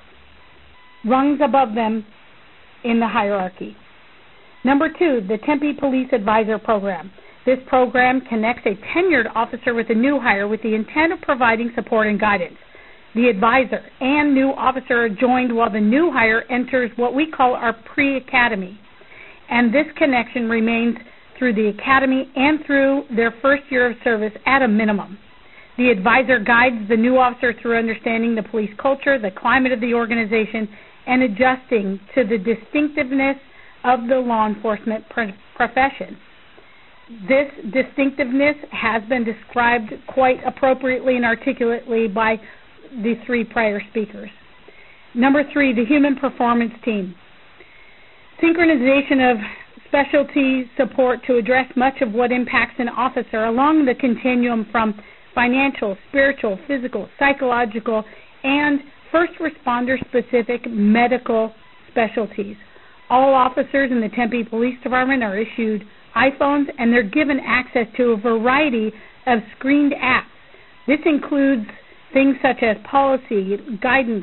rungs above them in the hierarchy. Number 2, the Tempe Police Advisor Program. This program connects a tenured officer with a new hire with the intent of providing support and guidance. The advisor and new officer are joined while the new hire enters what we call our pre-academy. And this connection remains through the academy and through their first year of service at a minimum. The advisor guides the new officer through understanding the police culture, the climate of the organization, and adjusting to the distinctiveness of the law enforcement profession. This distinctiveness has been described quite appropriately and articulately by the 3 prior speakers. Number 3, the Human Performance Team. Synchronization of specialty support to address much of what impacts an officer along the continuum from financial, spiritual, physical, psychological, and first responder-specific medical specialties. All officers in the Tempe Police Department are issued iPhones, and they're given access to a variety of screened apps. This includes things such as policy, guidance,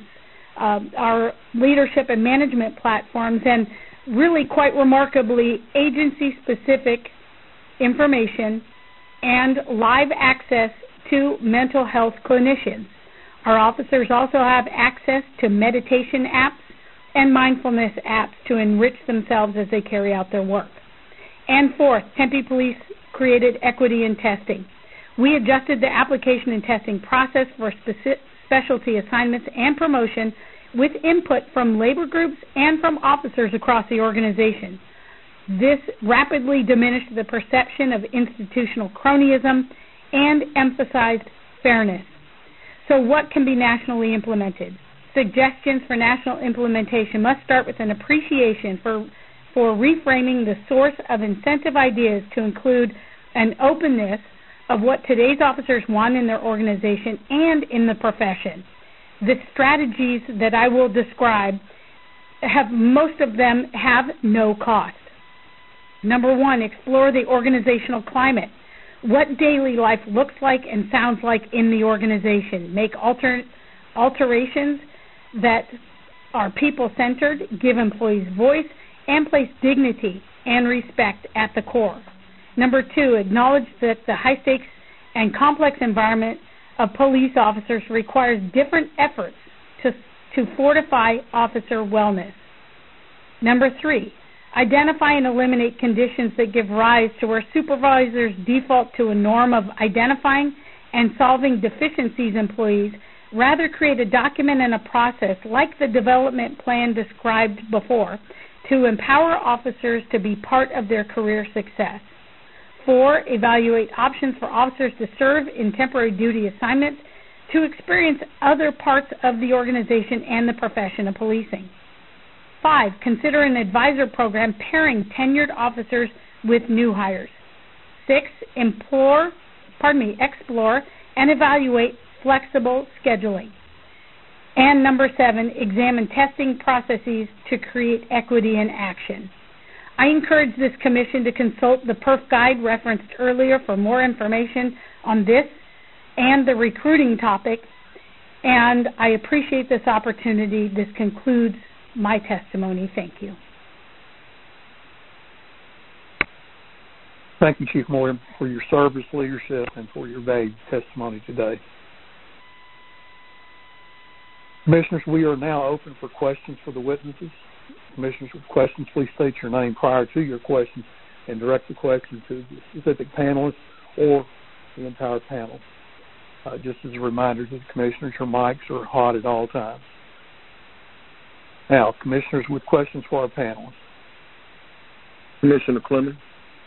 our leadership and management platforms, and really quite remarkably, agency-specific information and live access to mental health clinicians. Our officers also have access to meditation apps and mindfulness apps to enrich themselves as they carry out their work. And 4th, Tempe Police created equity in testing. We adjusted the application and testing process for specialty assignments and promotion with input from labor groups and from officers across the organization. This rapidly diminished the perception of institutional cronyism and emphasized fairness. So what can be nationally implemented? Suggestions for national implementation must start with an appreciation for reframing the source of incentive ideas to include an openness of what today's officers want in their organization and in the profession. The strategies that I will describe most of them have no cost. Number 1, explore the organizational climate. What daily life looks like and sounds like in the organization. Make alterations that are people-centered, give employees voice, and place dignity and respect at the core. Number 2, acknowledge that the high-stakes and complex environment of police officers requires different efforts to fortify officer wellness. Number 3, identify and eliminate conditions that give rise to where supervisors default to a norm of identifying and solving deficiencies in employees. Rather, create a document and a process like the development plan described before to empower officers to be part of their career success. 4, evaluate options for officers to serve in temporary duty assignments to experience other parts of the organization and the profession of policing. 5, consider an advisor program pairing tenured officers with new hires. 6, explore and evaluate flexible scheduling. And number 7, examine testing processes to create equity in action. I encourage this commission to consult the PERF guide referenced earlier for more information on this and the recruiting topic, and I appreciate this opportunity. This concludes my testimony. Thank you. Thank you, Chief Moyer, for your service, leadership, and for your valued testimony today. Commissioners, we are now open for questions for the witnesses. Commissioners with questions, please state your name prior to your question and direct the question to the specific panelist or the entire panel. Just as a reminder to the commissioners, your mics are hot at all times. Now, commissioners with questions for our panelists. Commissioner Clemens?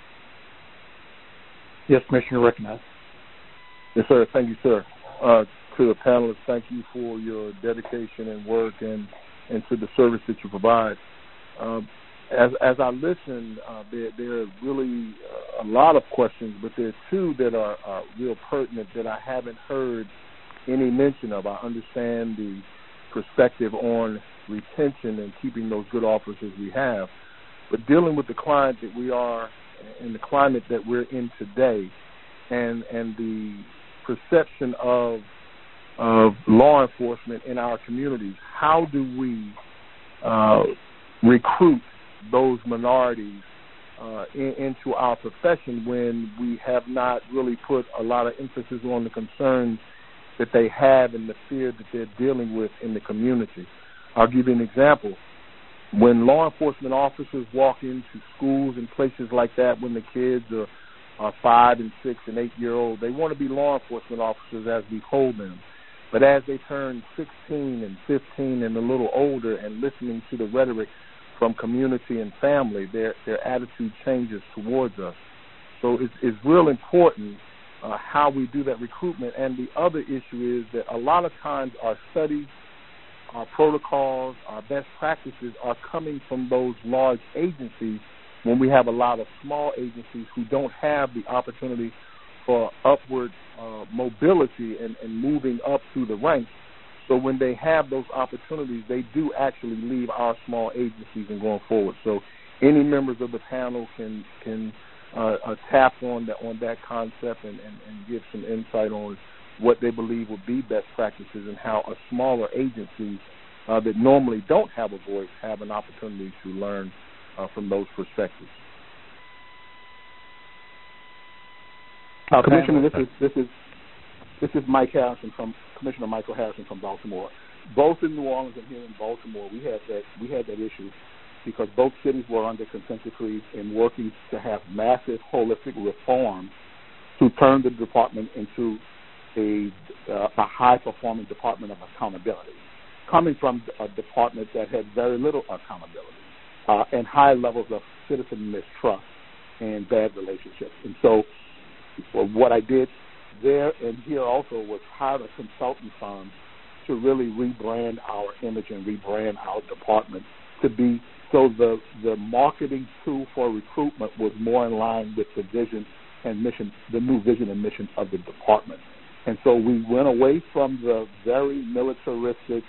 Yes, Commissioner, recognized. Yes, sir. Thank you, sir. To the panelists, thank you for your dedication and work and to the service that you provide. As I listen, there are really a lot of questions, but there are two that are real pertinent that I haven't heard any mention of. I understand the perspective on retention and keeping those good officers we have, but dealing with the client that we are and the climate that we're in today, and the perception of law enforcement in our communities, how do we recruit those minorities into our profession when we have not really put a lot of emphasis on the concerns that they have and the fear that they're dealing with in the community? I'll give you an example. When law enforcement officers walk into schools and places like that, when the kids are 5 and 6 and 8 year old, they want to be law enforcement officers as we hold them. But as they turn 16 and 15 and a little older and listening to the rhetoric from community and family, their attitude changes towards us. So it's real important how we do that recruitment. And the other issue is that a lot of times our studies, our protocols, our best practices are coming from those large agencies when we have a lot of small agencies who don't have the opportunity for upward mobility and moving up through the ranks. So when they have those opportunities, they do actually leave our small agencies and going forward. So any members of the panel can tap on that concept and give some insight on what they believe would be best practices and how a smaller agency that normally don't have a voice have an opportunity to learn from those perspectives. Commissioner, this is Mike Harrison Commissioner Michael Harrison from Baltimore. Both in New Orleans and here in Baltimore, we had that issue because both cities were under consent decrees and working to have massive holistic reform to turn the department into a high-performing department of accountability, coming from a department that had very little accountability and high levels of citizen mistrust and bad relationships. And so what I did there and here also was hire a consulting firm to really rebrand our image and rebrand our department to be so the marketing tool for recruitment was more in line with the vision and mission, the new vision and mission of the department. And so we went away from the very militaristic,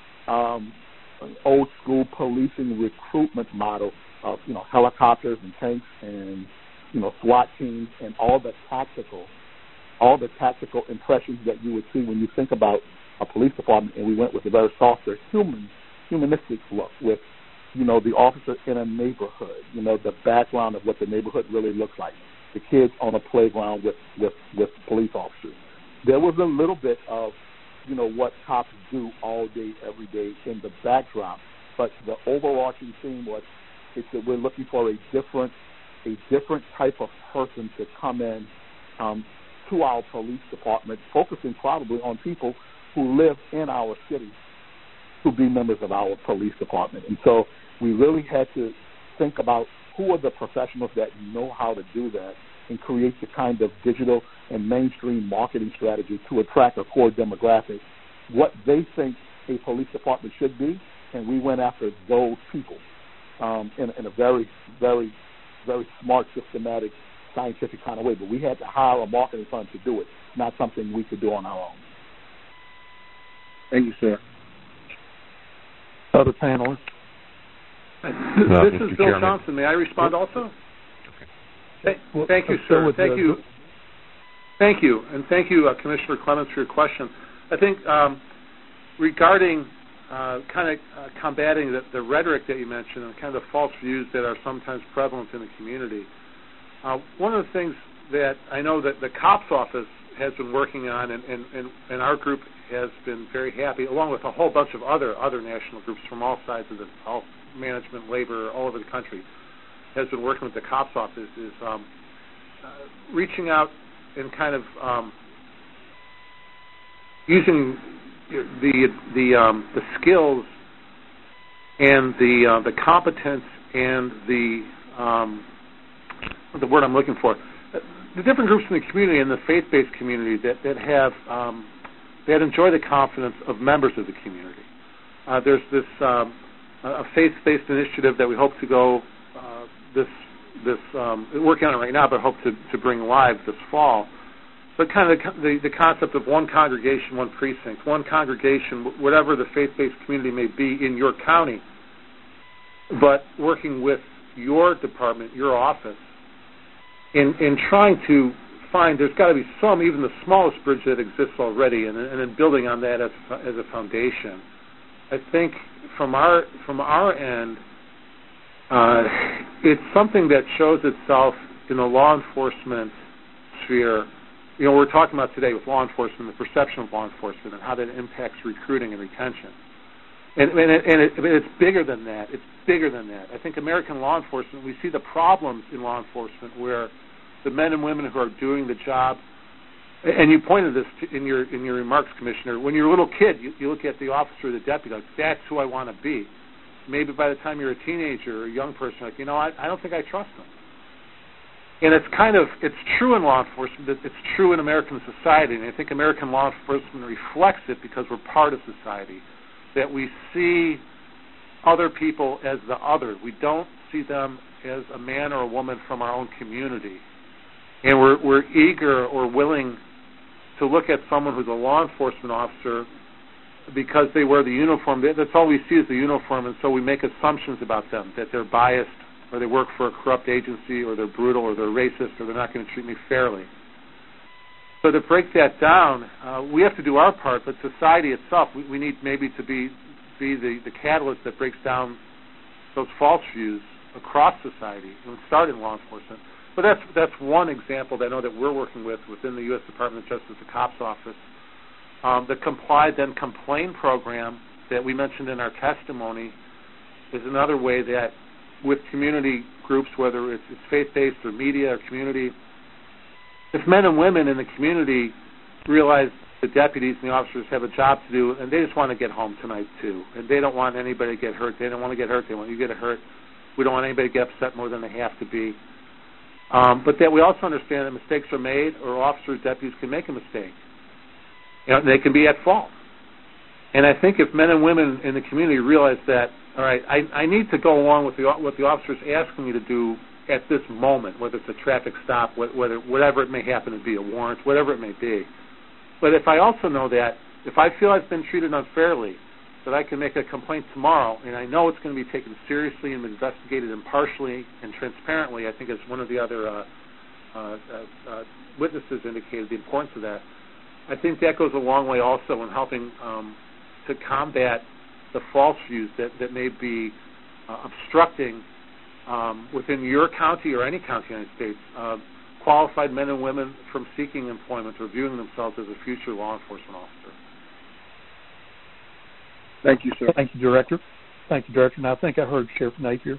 old school policing recruitment model of, helicopters and tanks and, SWAT teams and all the tactical impressions that you would see when you think about a police department, and we went with a very softer, humanistic look with, the officer in a neighborhood, the background of what the neighborhood really looks like, the kids on a playground with police officers. There was a little bit of, what cops do all day, every day in the backdrop, but the overarching theme was that we're looking for a different type of person to come in to our police department, focusing probably on people who live in our city to be members of our police department. And so we really had to think about who are the professionals that know how to do that and create the kind of digital and mainstream marketing strategy to attract a core demographic, what they think a police department should be, and we went after those people in a very, very, very smart, systematic, scientific kind of way. But we had to hire a marketing firm to do it, not something we could do on our own. Thank you, sir. Other panelists? This is Bill Johnson. May I respond also? Okay. Thank you, sir. Thank you. Thank you. And thank you, Commissioner Clements, for your question. I think regarding combating the rhetoric that you mentioned and kind of the false views that are sometimes prevalent in the community, one of the things that I know that the COPS office has been working on, and our group has been very happy, along with a whole bunch of other national groups from all sides of all management, labor, all over the country, has been working with the COPS office, is reaching out and kind of using the skills and the competence and the word I'm looking for, the different groups in the community and the faith-based community that have that enjoy the confidence of members of the community. There's this a faith-based initiative that we hope to go working on it right now, but hope to bring live this fall. But kind of the concept of one congregation, one precinct, one congregation, whatever the faith-based community may be in your county, but working with your department, your office, in trying to find, there's got to be some, even the smallest bridge that exists already, and then building on that as a foundation. I think from our end, it's something that shows itself in the law enforcement sphere. You know, we're talking about today with law enforcement, the perception of law enforcement, and how that impacts recruiting and retention. And it's bigger than that. It's bigger than that. I think American law enforcement, we see the problems in law enforcement where the men and women who are doing the job, and you pointed this in your remarks, Commissioner, when you're a little kid, you look at the officer or the deputy, like, that's who I want to be. Maybe by the time you're a teenager or a young person, like, I don't think I trust them. And it's true in law enforcement, it's true in American society, and I think American law enforcement reflects it because we're part of society, that we see other people as the other. We don't see them as a man or a woman from our own community. And we're eager or willing to look at someone who's a law enforcement officer because they wear the uniform. That's all we see is the uniform, and so we make assumptions about them, that they're biased or they work for a corrupt agency or they're brutal or they're racist or they're not going to treat me fairly. So to break that down, we have to do our part, but society itself, we need maybe to be the catalyst that breaks down those false views across society and start in law enforcement. But that's one example that I know that we're working with within the U.S. Department of Justice, the COPS office. The Comply Then Complain program that we mentioned in our testimony is another way that with community groups, whether it's faith-based or media or community, if men and women in the community realize the deputies and the officers have a job to do and they just want to get home tonight too, and they don't want anybody to get hurt, they don't want to get hurt, they want you to get hurt, we don't want anybody to get upset more than they have to be. But that we also understand that mistakes are made, or officers, deputies can make a mistake. They can be at fault. And I think if men and women in the community realize that, all right, I need to go along with what the officer's asking me to do at this moment, whether it's a traffic stop, whatever it may happen to be, a warrant, whatever it may be. But if I also know that, if I feel I've been treated unfairly, that I can make a complaint tomorrow, and I know it's going to be taken seriously and investigated impartially and transparently, I think as one of the other witnesses indicated, the importance of that. I think that goes a long way also in helping to combat the false views that may be obstructing within your county or any county in the United States qualified men and women from seeking employment or viewing themselves as a future law enforcement officer. Thank you, sir. Thank you, Director. Thank you, Director. Now, I think I heard Sheriff Napier.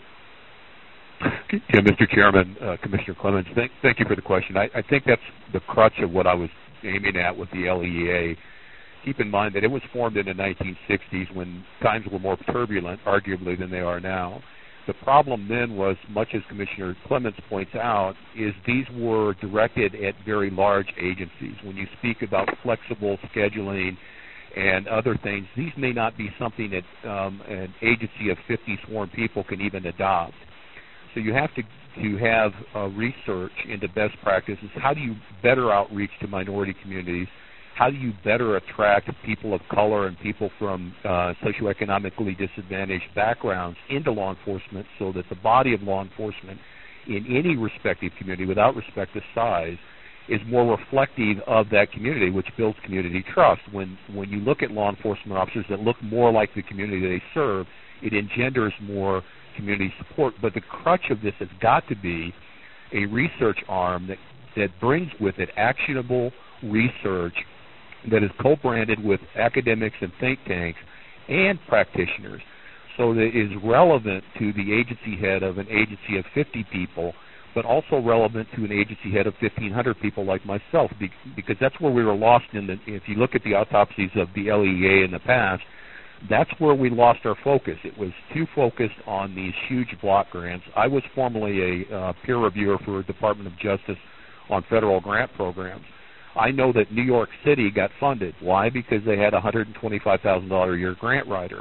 Yeah, Mr. Chairman, Commissioner Clemens, thank you for the question. I think that's the crutch of what I was aiming at with the LEA. Keep in mind that it was formed in the 1960s when times were more turbulent, arguably, than they are now. The problem then was, much as Commissioner Clemens points out, is these were directed at very large agencies. When you speak about flexible scheduling and other things, these may not be something that an agency of 50 sworn people can even adopt. So you have to have research into best practices. How do you better outreach to minority communities? How do you better attract people of color and people from socioeconomically disadvantaged backgrounds into law enforcement so that the body of law enforcement in any respective community, without respect to size, is more reflective of that community, which builds community trust. When you look at law enforcement officers that look more like the community they serve, it engenders more community support. But the crutch of this has got to be a research arm that brings with it actionable research that is co-branded with academics and think tanks and practitioners, so that it is relevant to the agency head of an agency of 50 people, but also relevant to an agency head of 1,500 people like myself, because that's where we were lost if you look at the autopsies of the LEA in the past, that's where we lost our focus. It was too focused on these huge block grants. I was formerly a peer reviewer for the Department of Justice on federal grant programs. I know that New York City got funded. Why? Because they had a $125,000 a year grant writer.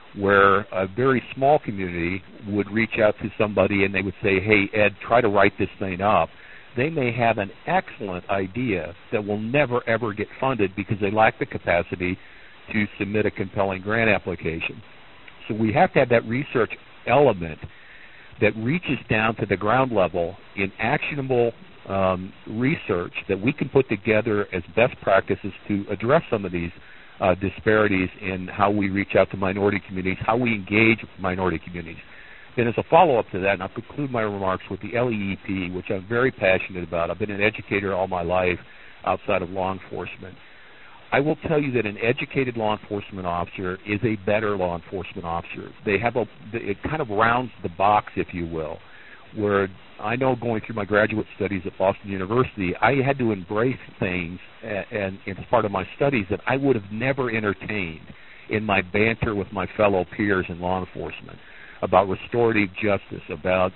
where a very small community would reach out to somebody and they would say, hey, Ed, try to write this thing up. They may have an excellent idea that will never, ever get funded because they lack the capacity to submit a compelling grant application. So we have to have that research element that reaches down to the ground level in actionable research that we can put together as best practices to address some of these disparities in how we reach out to minority communities, how we engage with minority communities. And as a follow-up to that, and I'll conclude my remarks with the LEEP, which I'm very passionate about. I've been an educator all my life outside of law enforcement. I will tell you that an educated law enforcement officer is a better law enforcement officer. It kind of rounds the box, if you will, where I know going through my graduate studies at Boston University, I had to embrace things and as part of my studies that I would have never entertained in my banter with my fellow peers in law enforcement about restorative justice, about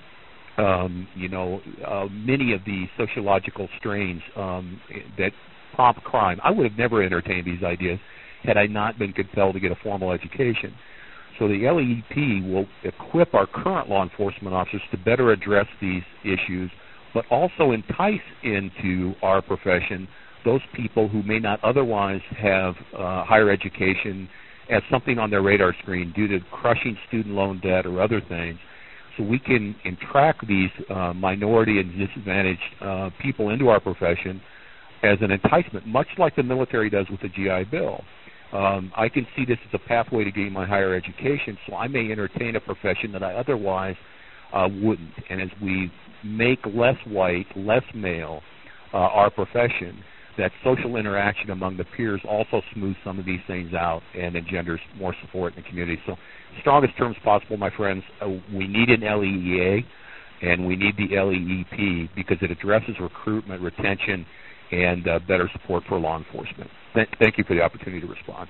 many of the sociological strains that prompt crime. I would have never entertained these ideas had I not been compelled to get a formal education. So the LEEP will equip our current law enforcement officers to better address these issues, but also entice into our profession those people who may not otherwise have higher education as something on their radar screen due to crushing student loan debt or other things. So we can entrack these minority and disadvantaged people into our profession as an enticement, much like the military does with the GI Bill. I can see this as a pathway to gain my higher education, so I may entertain a profession that I otherwise wouldn't. And as we make less white, less male our profession, that social interaction among the peers also smooths some of these things out and engenders more support in the community. So, strongest terms possible, my friends, we need an LEEA and we need the LEEP because it addresses recruitment, retention, and better support for law enforcement. Thank you for the opportunity to respond.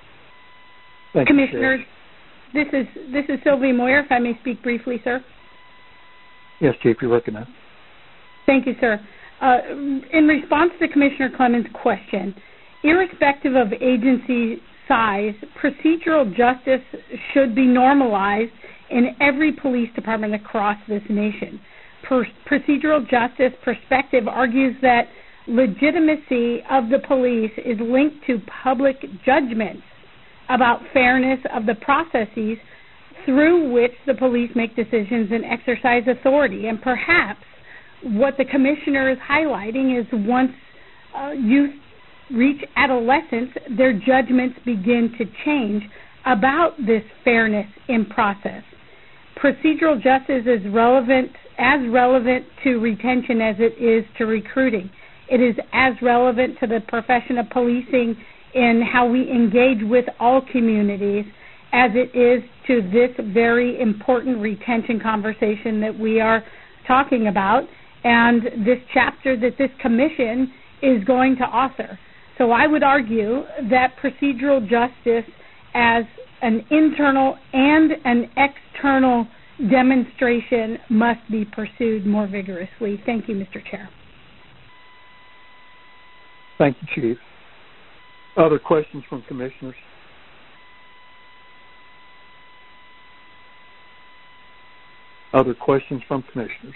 Commissioners, this is Sylvie Moyer. If I may speak briefly, sir. Yes, Chief, you're recognized. Thank you, sir. In response to Commissioner Clemens' question, irrespective of agency size, procedural justice should be normalized in every police department across this nation. Procedural justice perspective argues that legitimacy of the police is linked to public judgments about fairness of the processes through which the police make decisions and exercise authority. And perhaps what the commissioner is highlighting is once youth reach adolescence, their judgments begin to change about this fairness in process. Procedural justice is as relevant to retention as it is to recruiting. It is as relevant to the profession of policing in how we engage with all communities as it is to this very important retention conversation that we are talking about and this chapter that this commission is going to author. So I would argue that procedural justice as an internal and an external demonstration must be pursued more vigorously. Thank you, Mr. Chair. Thank you, Chief. Other questions from commissioners? Other questions from commissioners?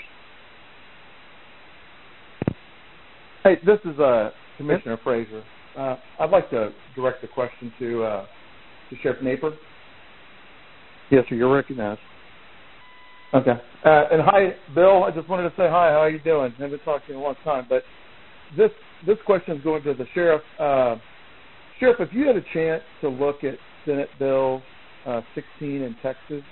Hey, this is Commissioner Frazier. I'd like to direct the question to Sheriff Napier. Yes, sir, you're recognized. Okay. And hi, Bill. I just wanted to say hi. How are you doing? I haven't talked to you in a long time, but this question is going to the sheriff. Sheriff, if you had a chance to look at Senate Bill 16 in Texas.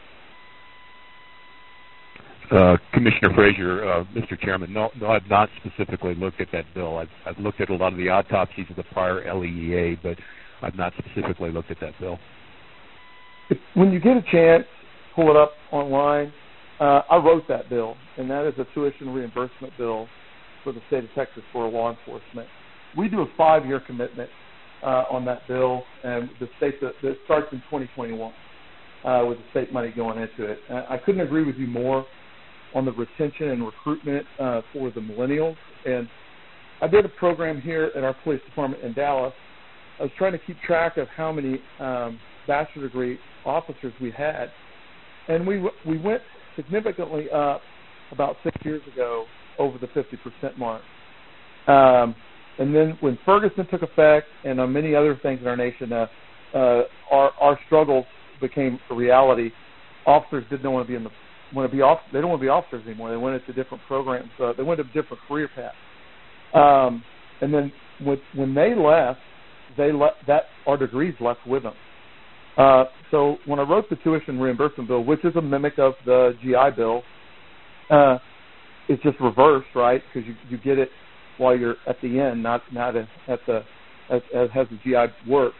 Commissioner Frazier, Mr. Chairman, no, I've not specifically looked at that bill. I've looked at a lot of the autopsies of the prior LEEA, but I've not specifically looked at that bill. When you get a chance, pull it up online. I wrote that bill, and that is a tuition reimbursement bill for the state of Texas for law enforcement. We do a 5-year commitment on that bill, and the state that starts in 2021 with the state money going into it. I couldn't agree with you more on the retention and recruitment for the millennials. And I did a program here at our police department in Dallas. I was trying to keep track of how many bachelor degree officers we had. And we went significantly up about 6 years ago over the 50% mark. And then when Ferguson took effect and many other things in our nation, our struggles became a reality. Officers didn't want to be they don't want to be officers anymore. They went into different programs. They went to different career paths. And then when they left, our degrees left with them. So when I wrote the tuition reimbursement bill, which is a mimic of the GI Bill, it's just reversed, right? Because you get it while you're at the end, not as the GI works.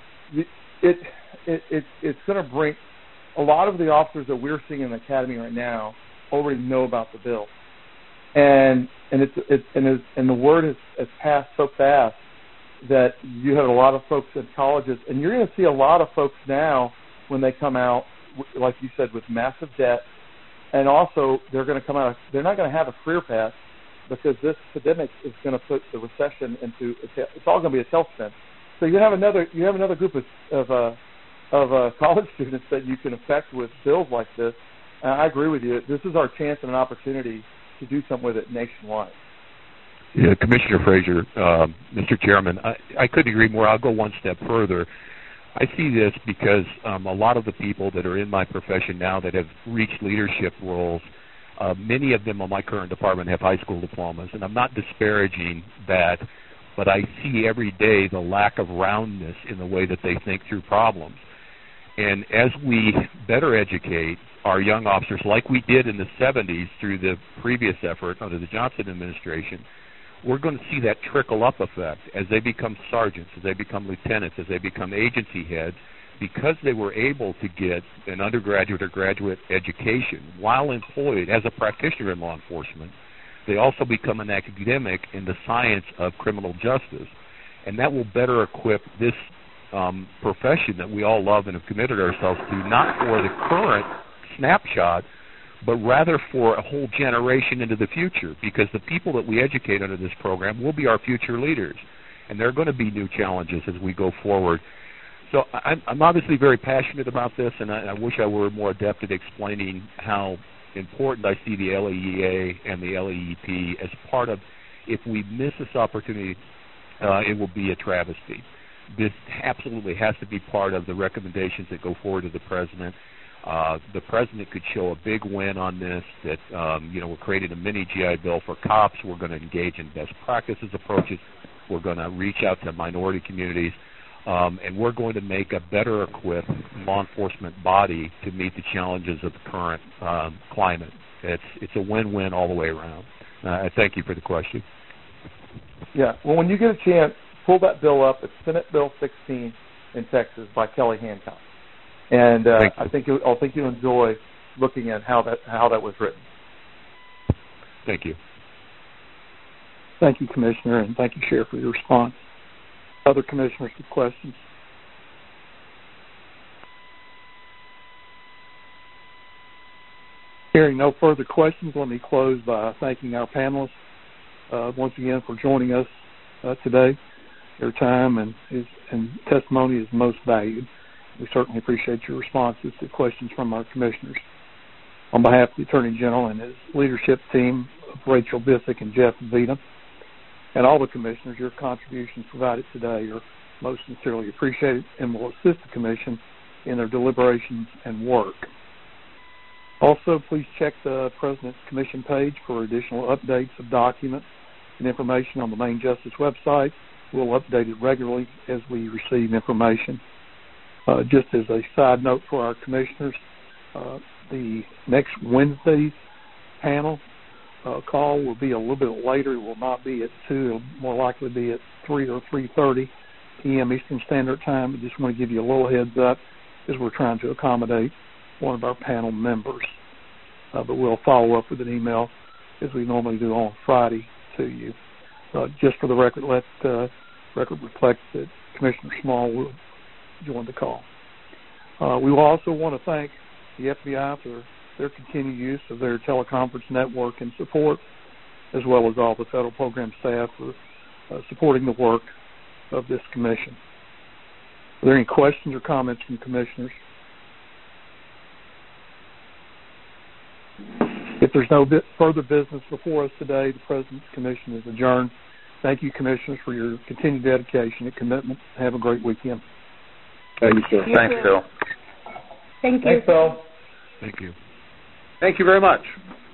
It's going to bring a lot of the officers that we're seeing in the academy right now already know about the bill, and the word has passed so fast that you have a lot of folks in colleges, and you're going to see a lot of folks now when they come out, like you said, with massive debt, and also they're going to come out. They're not going to have a career path because this pandemic is going to put the recession into. It's all going to be a tailspin. So you have another group of college students that you can affect with bills like this. I agree with you. This is our chance and an opportunity to do something with it nationwide. Yeah, Commissioner Frazier, Mr. Chairman, I couldn't agree more. I'll go one step further. I see this because a lot of the people that are in my profession now that have reached leadership roles, many of them on my current department have high school diplomas, and I'm not disparaging that, but I see every day the lack of roundness in the way that they think through problems. And as we better educate our young officers, like we did in the 70s through the previous effort under the Johnson administration, we're going to see that trickle-up effect as they become sergeants, as they become lieutenants, as they become agency heads, because they were able to get an undergraduate or graduate education while employed as a practitioner in law enforcement. They also become an academic in the science of criminal justice, and that will better equip this profession that we all love and have committed ourselves to, not for the current snapshot, but rather for a whole generation into the future, because the people that we educate under this program will be our future leaders, and there are going to be new challenges as we go forward. So I'm obviously very passionate about this, and I wish I were more adept at explaining how important I see the LEEA and the LEEP as part of. If we miss this opportunity, it will be a travesty. This absolutely has to be part of the recommendations that go forward to the President. The President could show a big win on this, that, we're creating a mini GI Bill for cops. We're going to engage in best practices approaches. We're going to reach out to minority communities. And we're going to make a better equipped law enforcement body to meet the challenges of the current climate. It's a win-win all the way around. I thank you for the question. Yeah. Well, when you get a chance, pull that bill up. It's Senate Bill 16 in Texas by Kelly Hancock. And I think you'll enjoy looking at how that was written. Thank you. Thank you, Commissioner, and thank you, Sheriff, for your response. Other commissioners with questions? Hearing no further questions, let me close by thanking our panelists once again for joining us today. Your time and testimony is most valued. We certainly appreciate your responses to questions from our commissioners. On behalf of the Attorney General and his leadership team of Rachel Bissick and Jeff Vita, and all the commissioners, your contributions provided today are most sincerely appreciated and will assist the Commission in their deliberations and work. Also, please check the President's Commission page for additional updates of documents and information on the Main Justice website. We'll update it regularly as we receive information. Just as a side note for our commissioners, the next Wednesday's panel call will be a little bit later. It will not be at 2. It will more likely be at 3 or 3:30 p.m. Eastern Standard Time. I just want to give you a little heads up as we're trying to accommodate one of our panel members. But we'll follow up with an email as we normally do on Friday to you. Just for the record, let the record reflect that Commissioner Small will join the call. We will also want to thank the FBI for their continued use of their teleconference network and support, as well as all the federal program staff for supporting the work of this commission. Are there any questions or comments from commissioners? If there's no further business before us today, the President's Commission is adjourned. Thank you, commissioners, for your continued dedication and commitment. Have a great weekend. Thank you, sir. Thanks, Phil. Thank you. Thanks, Phil. Thank you. Thank you very much.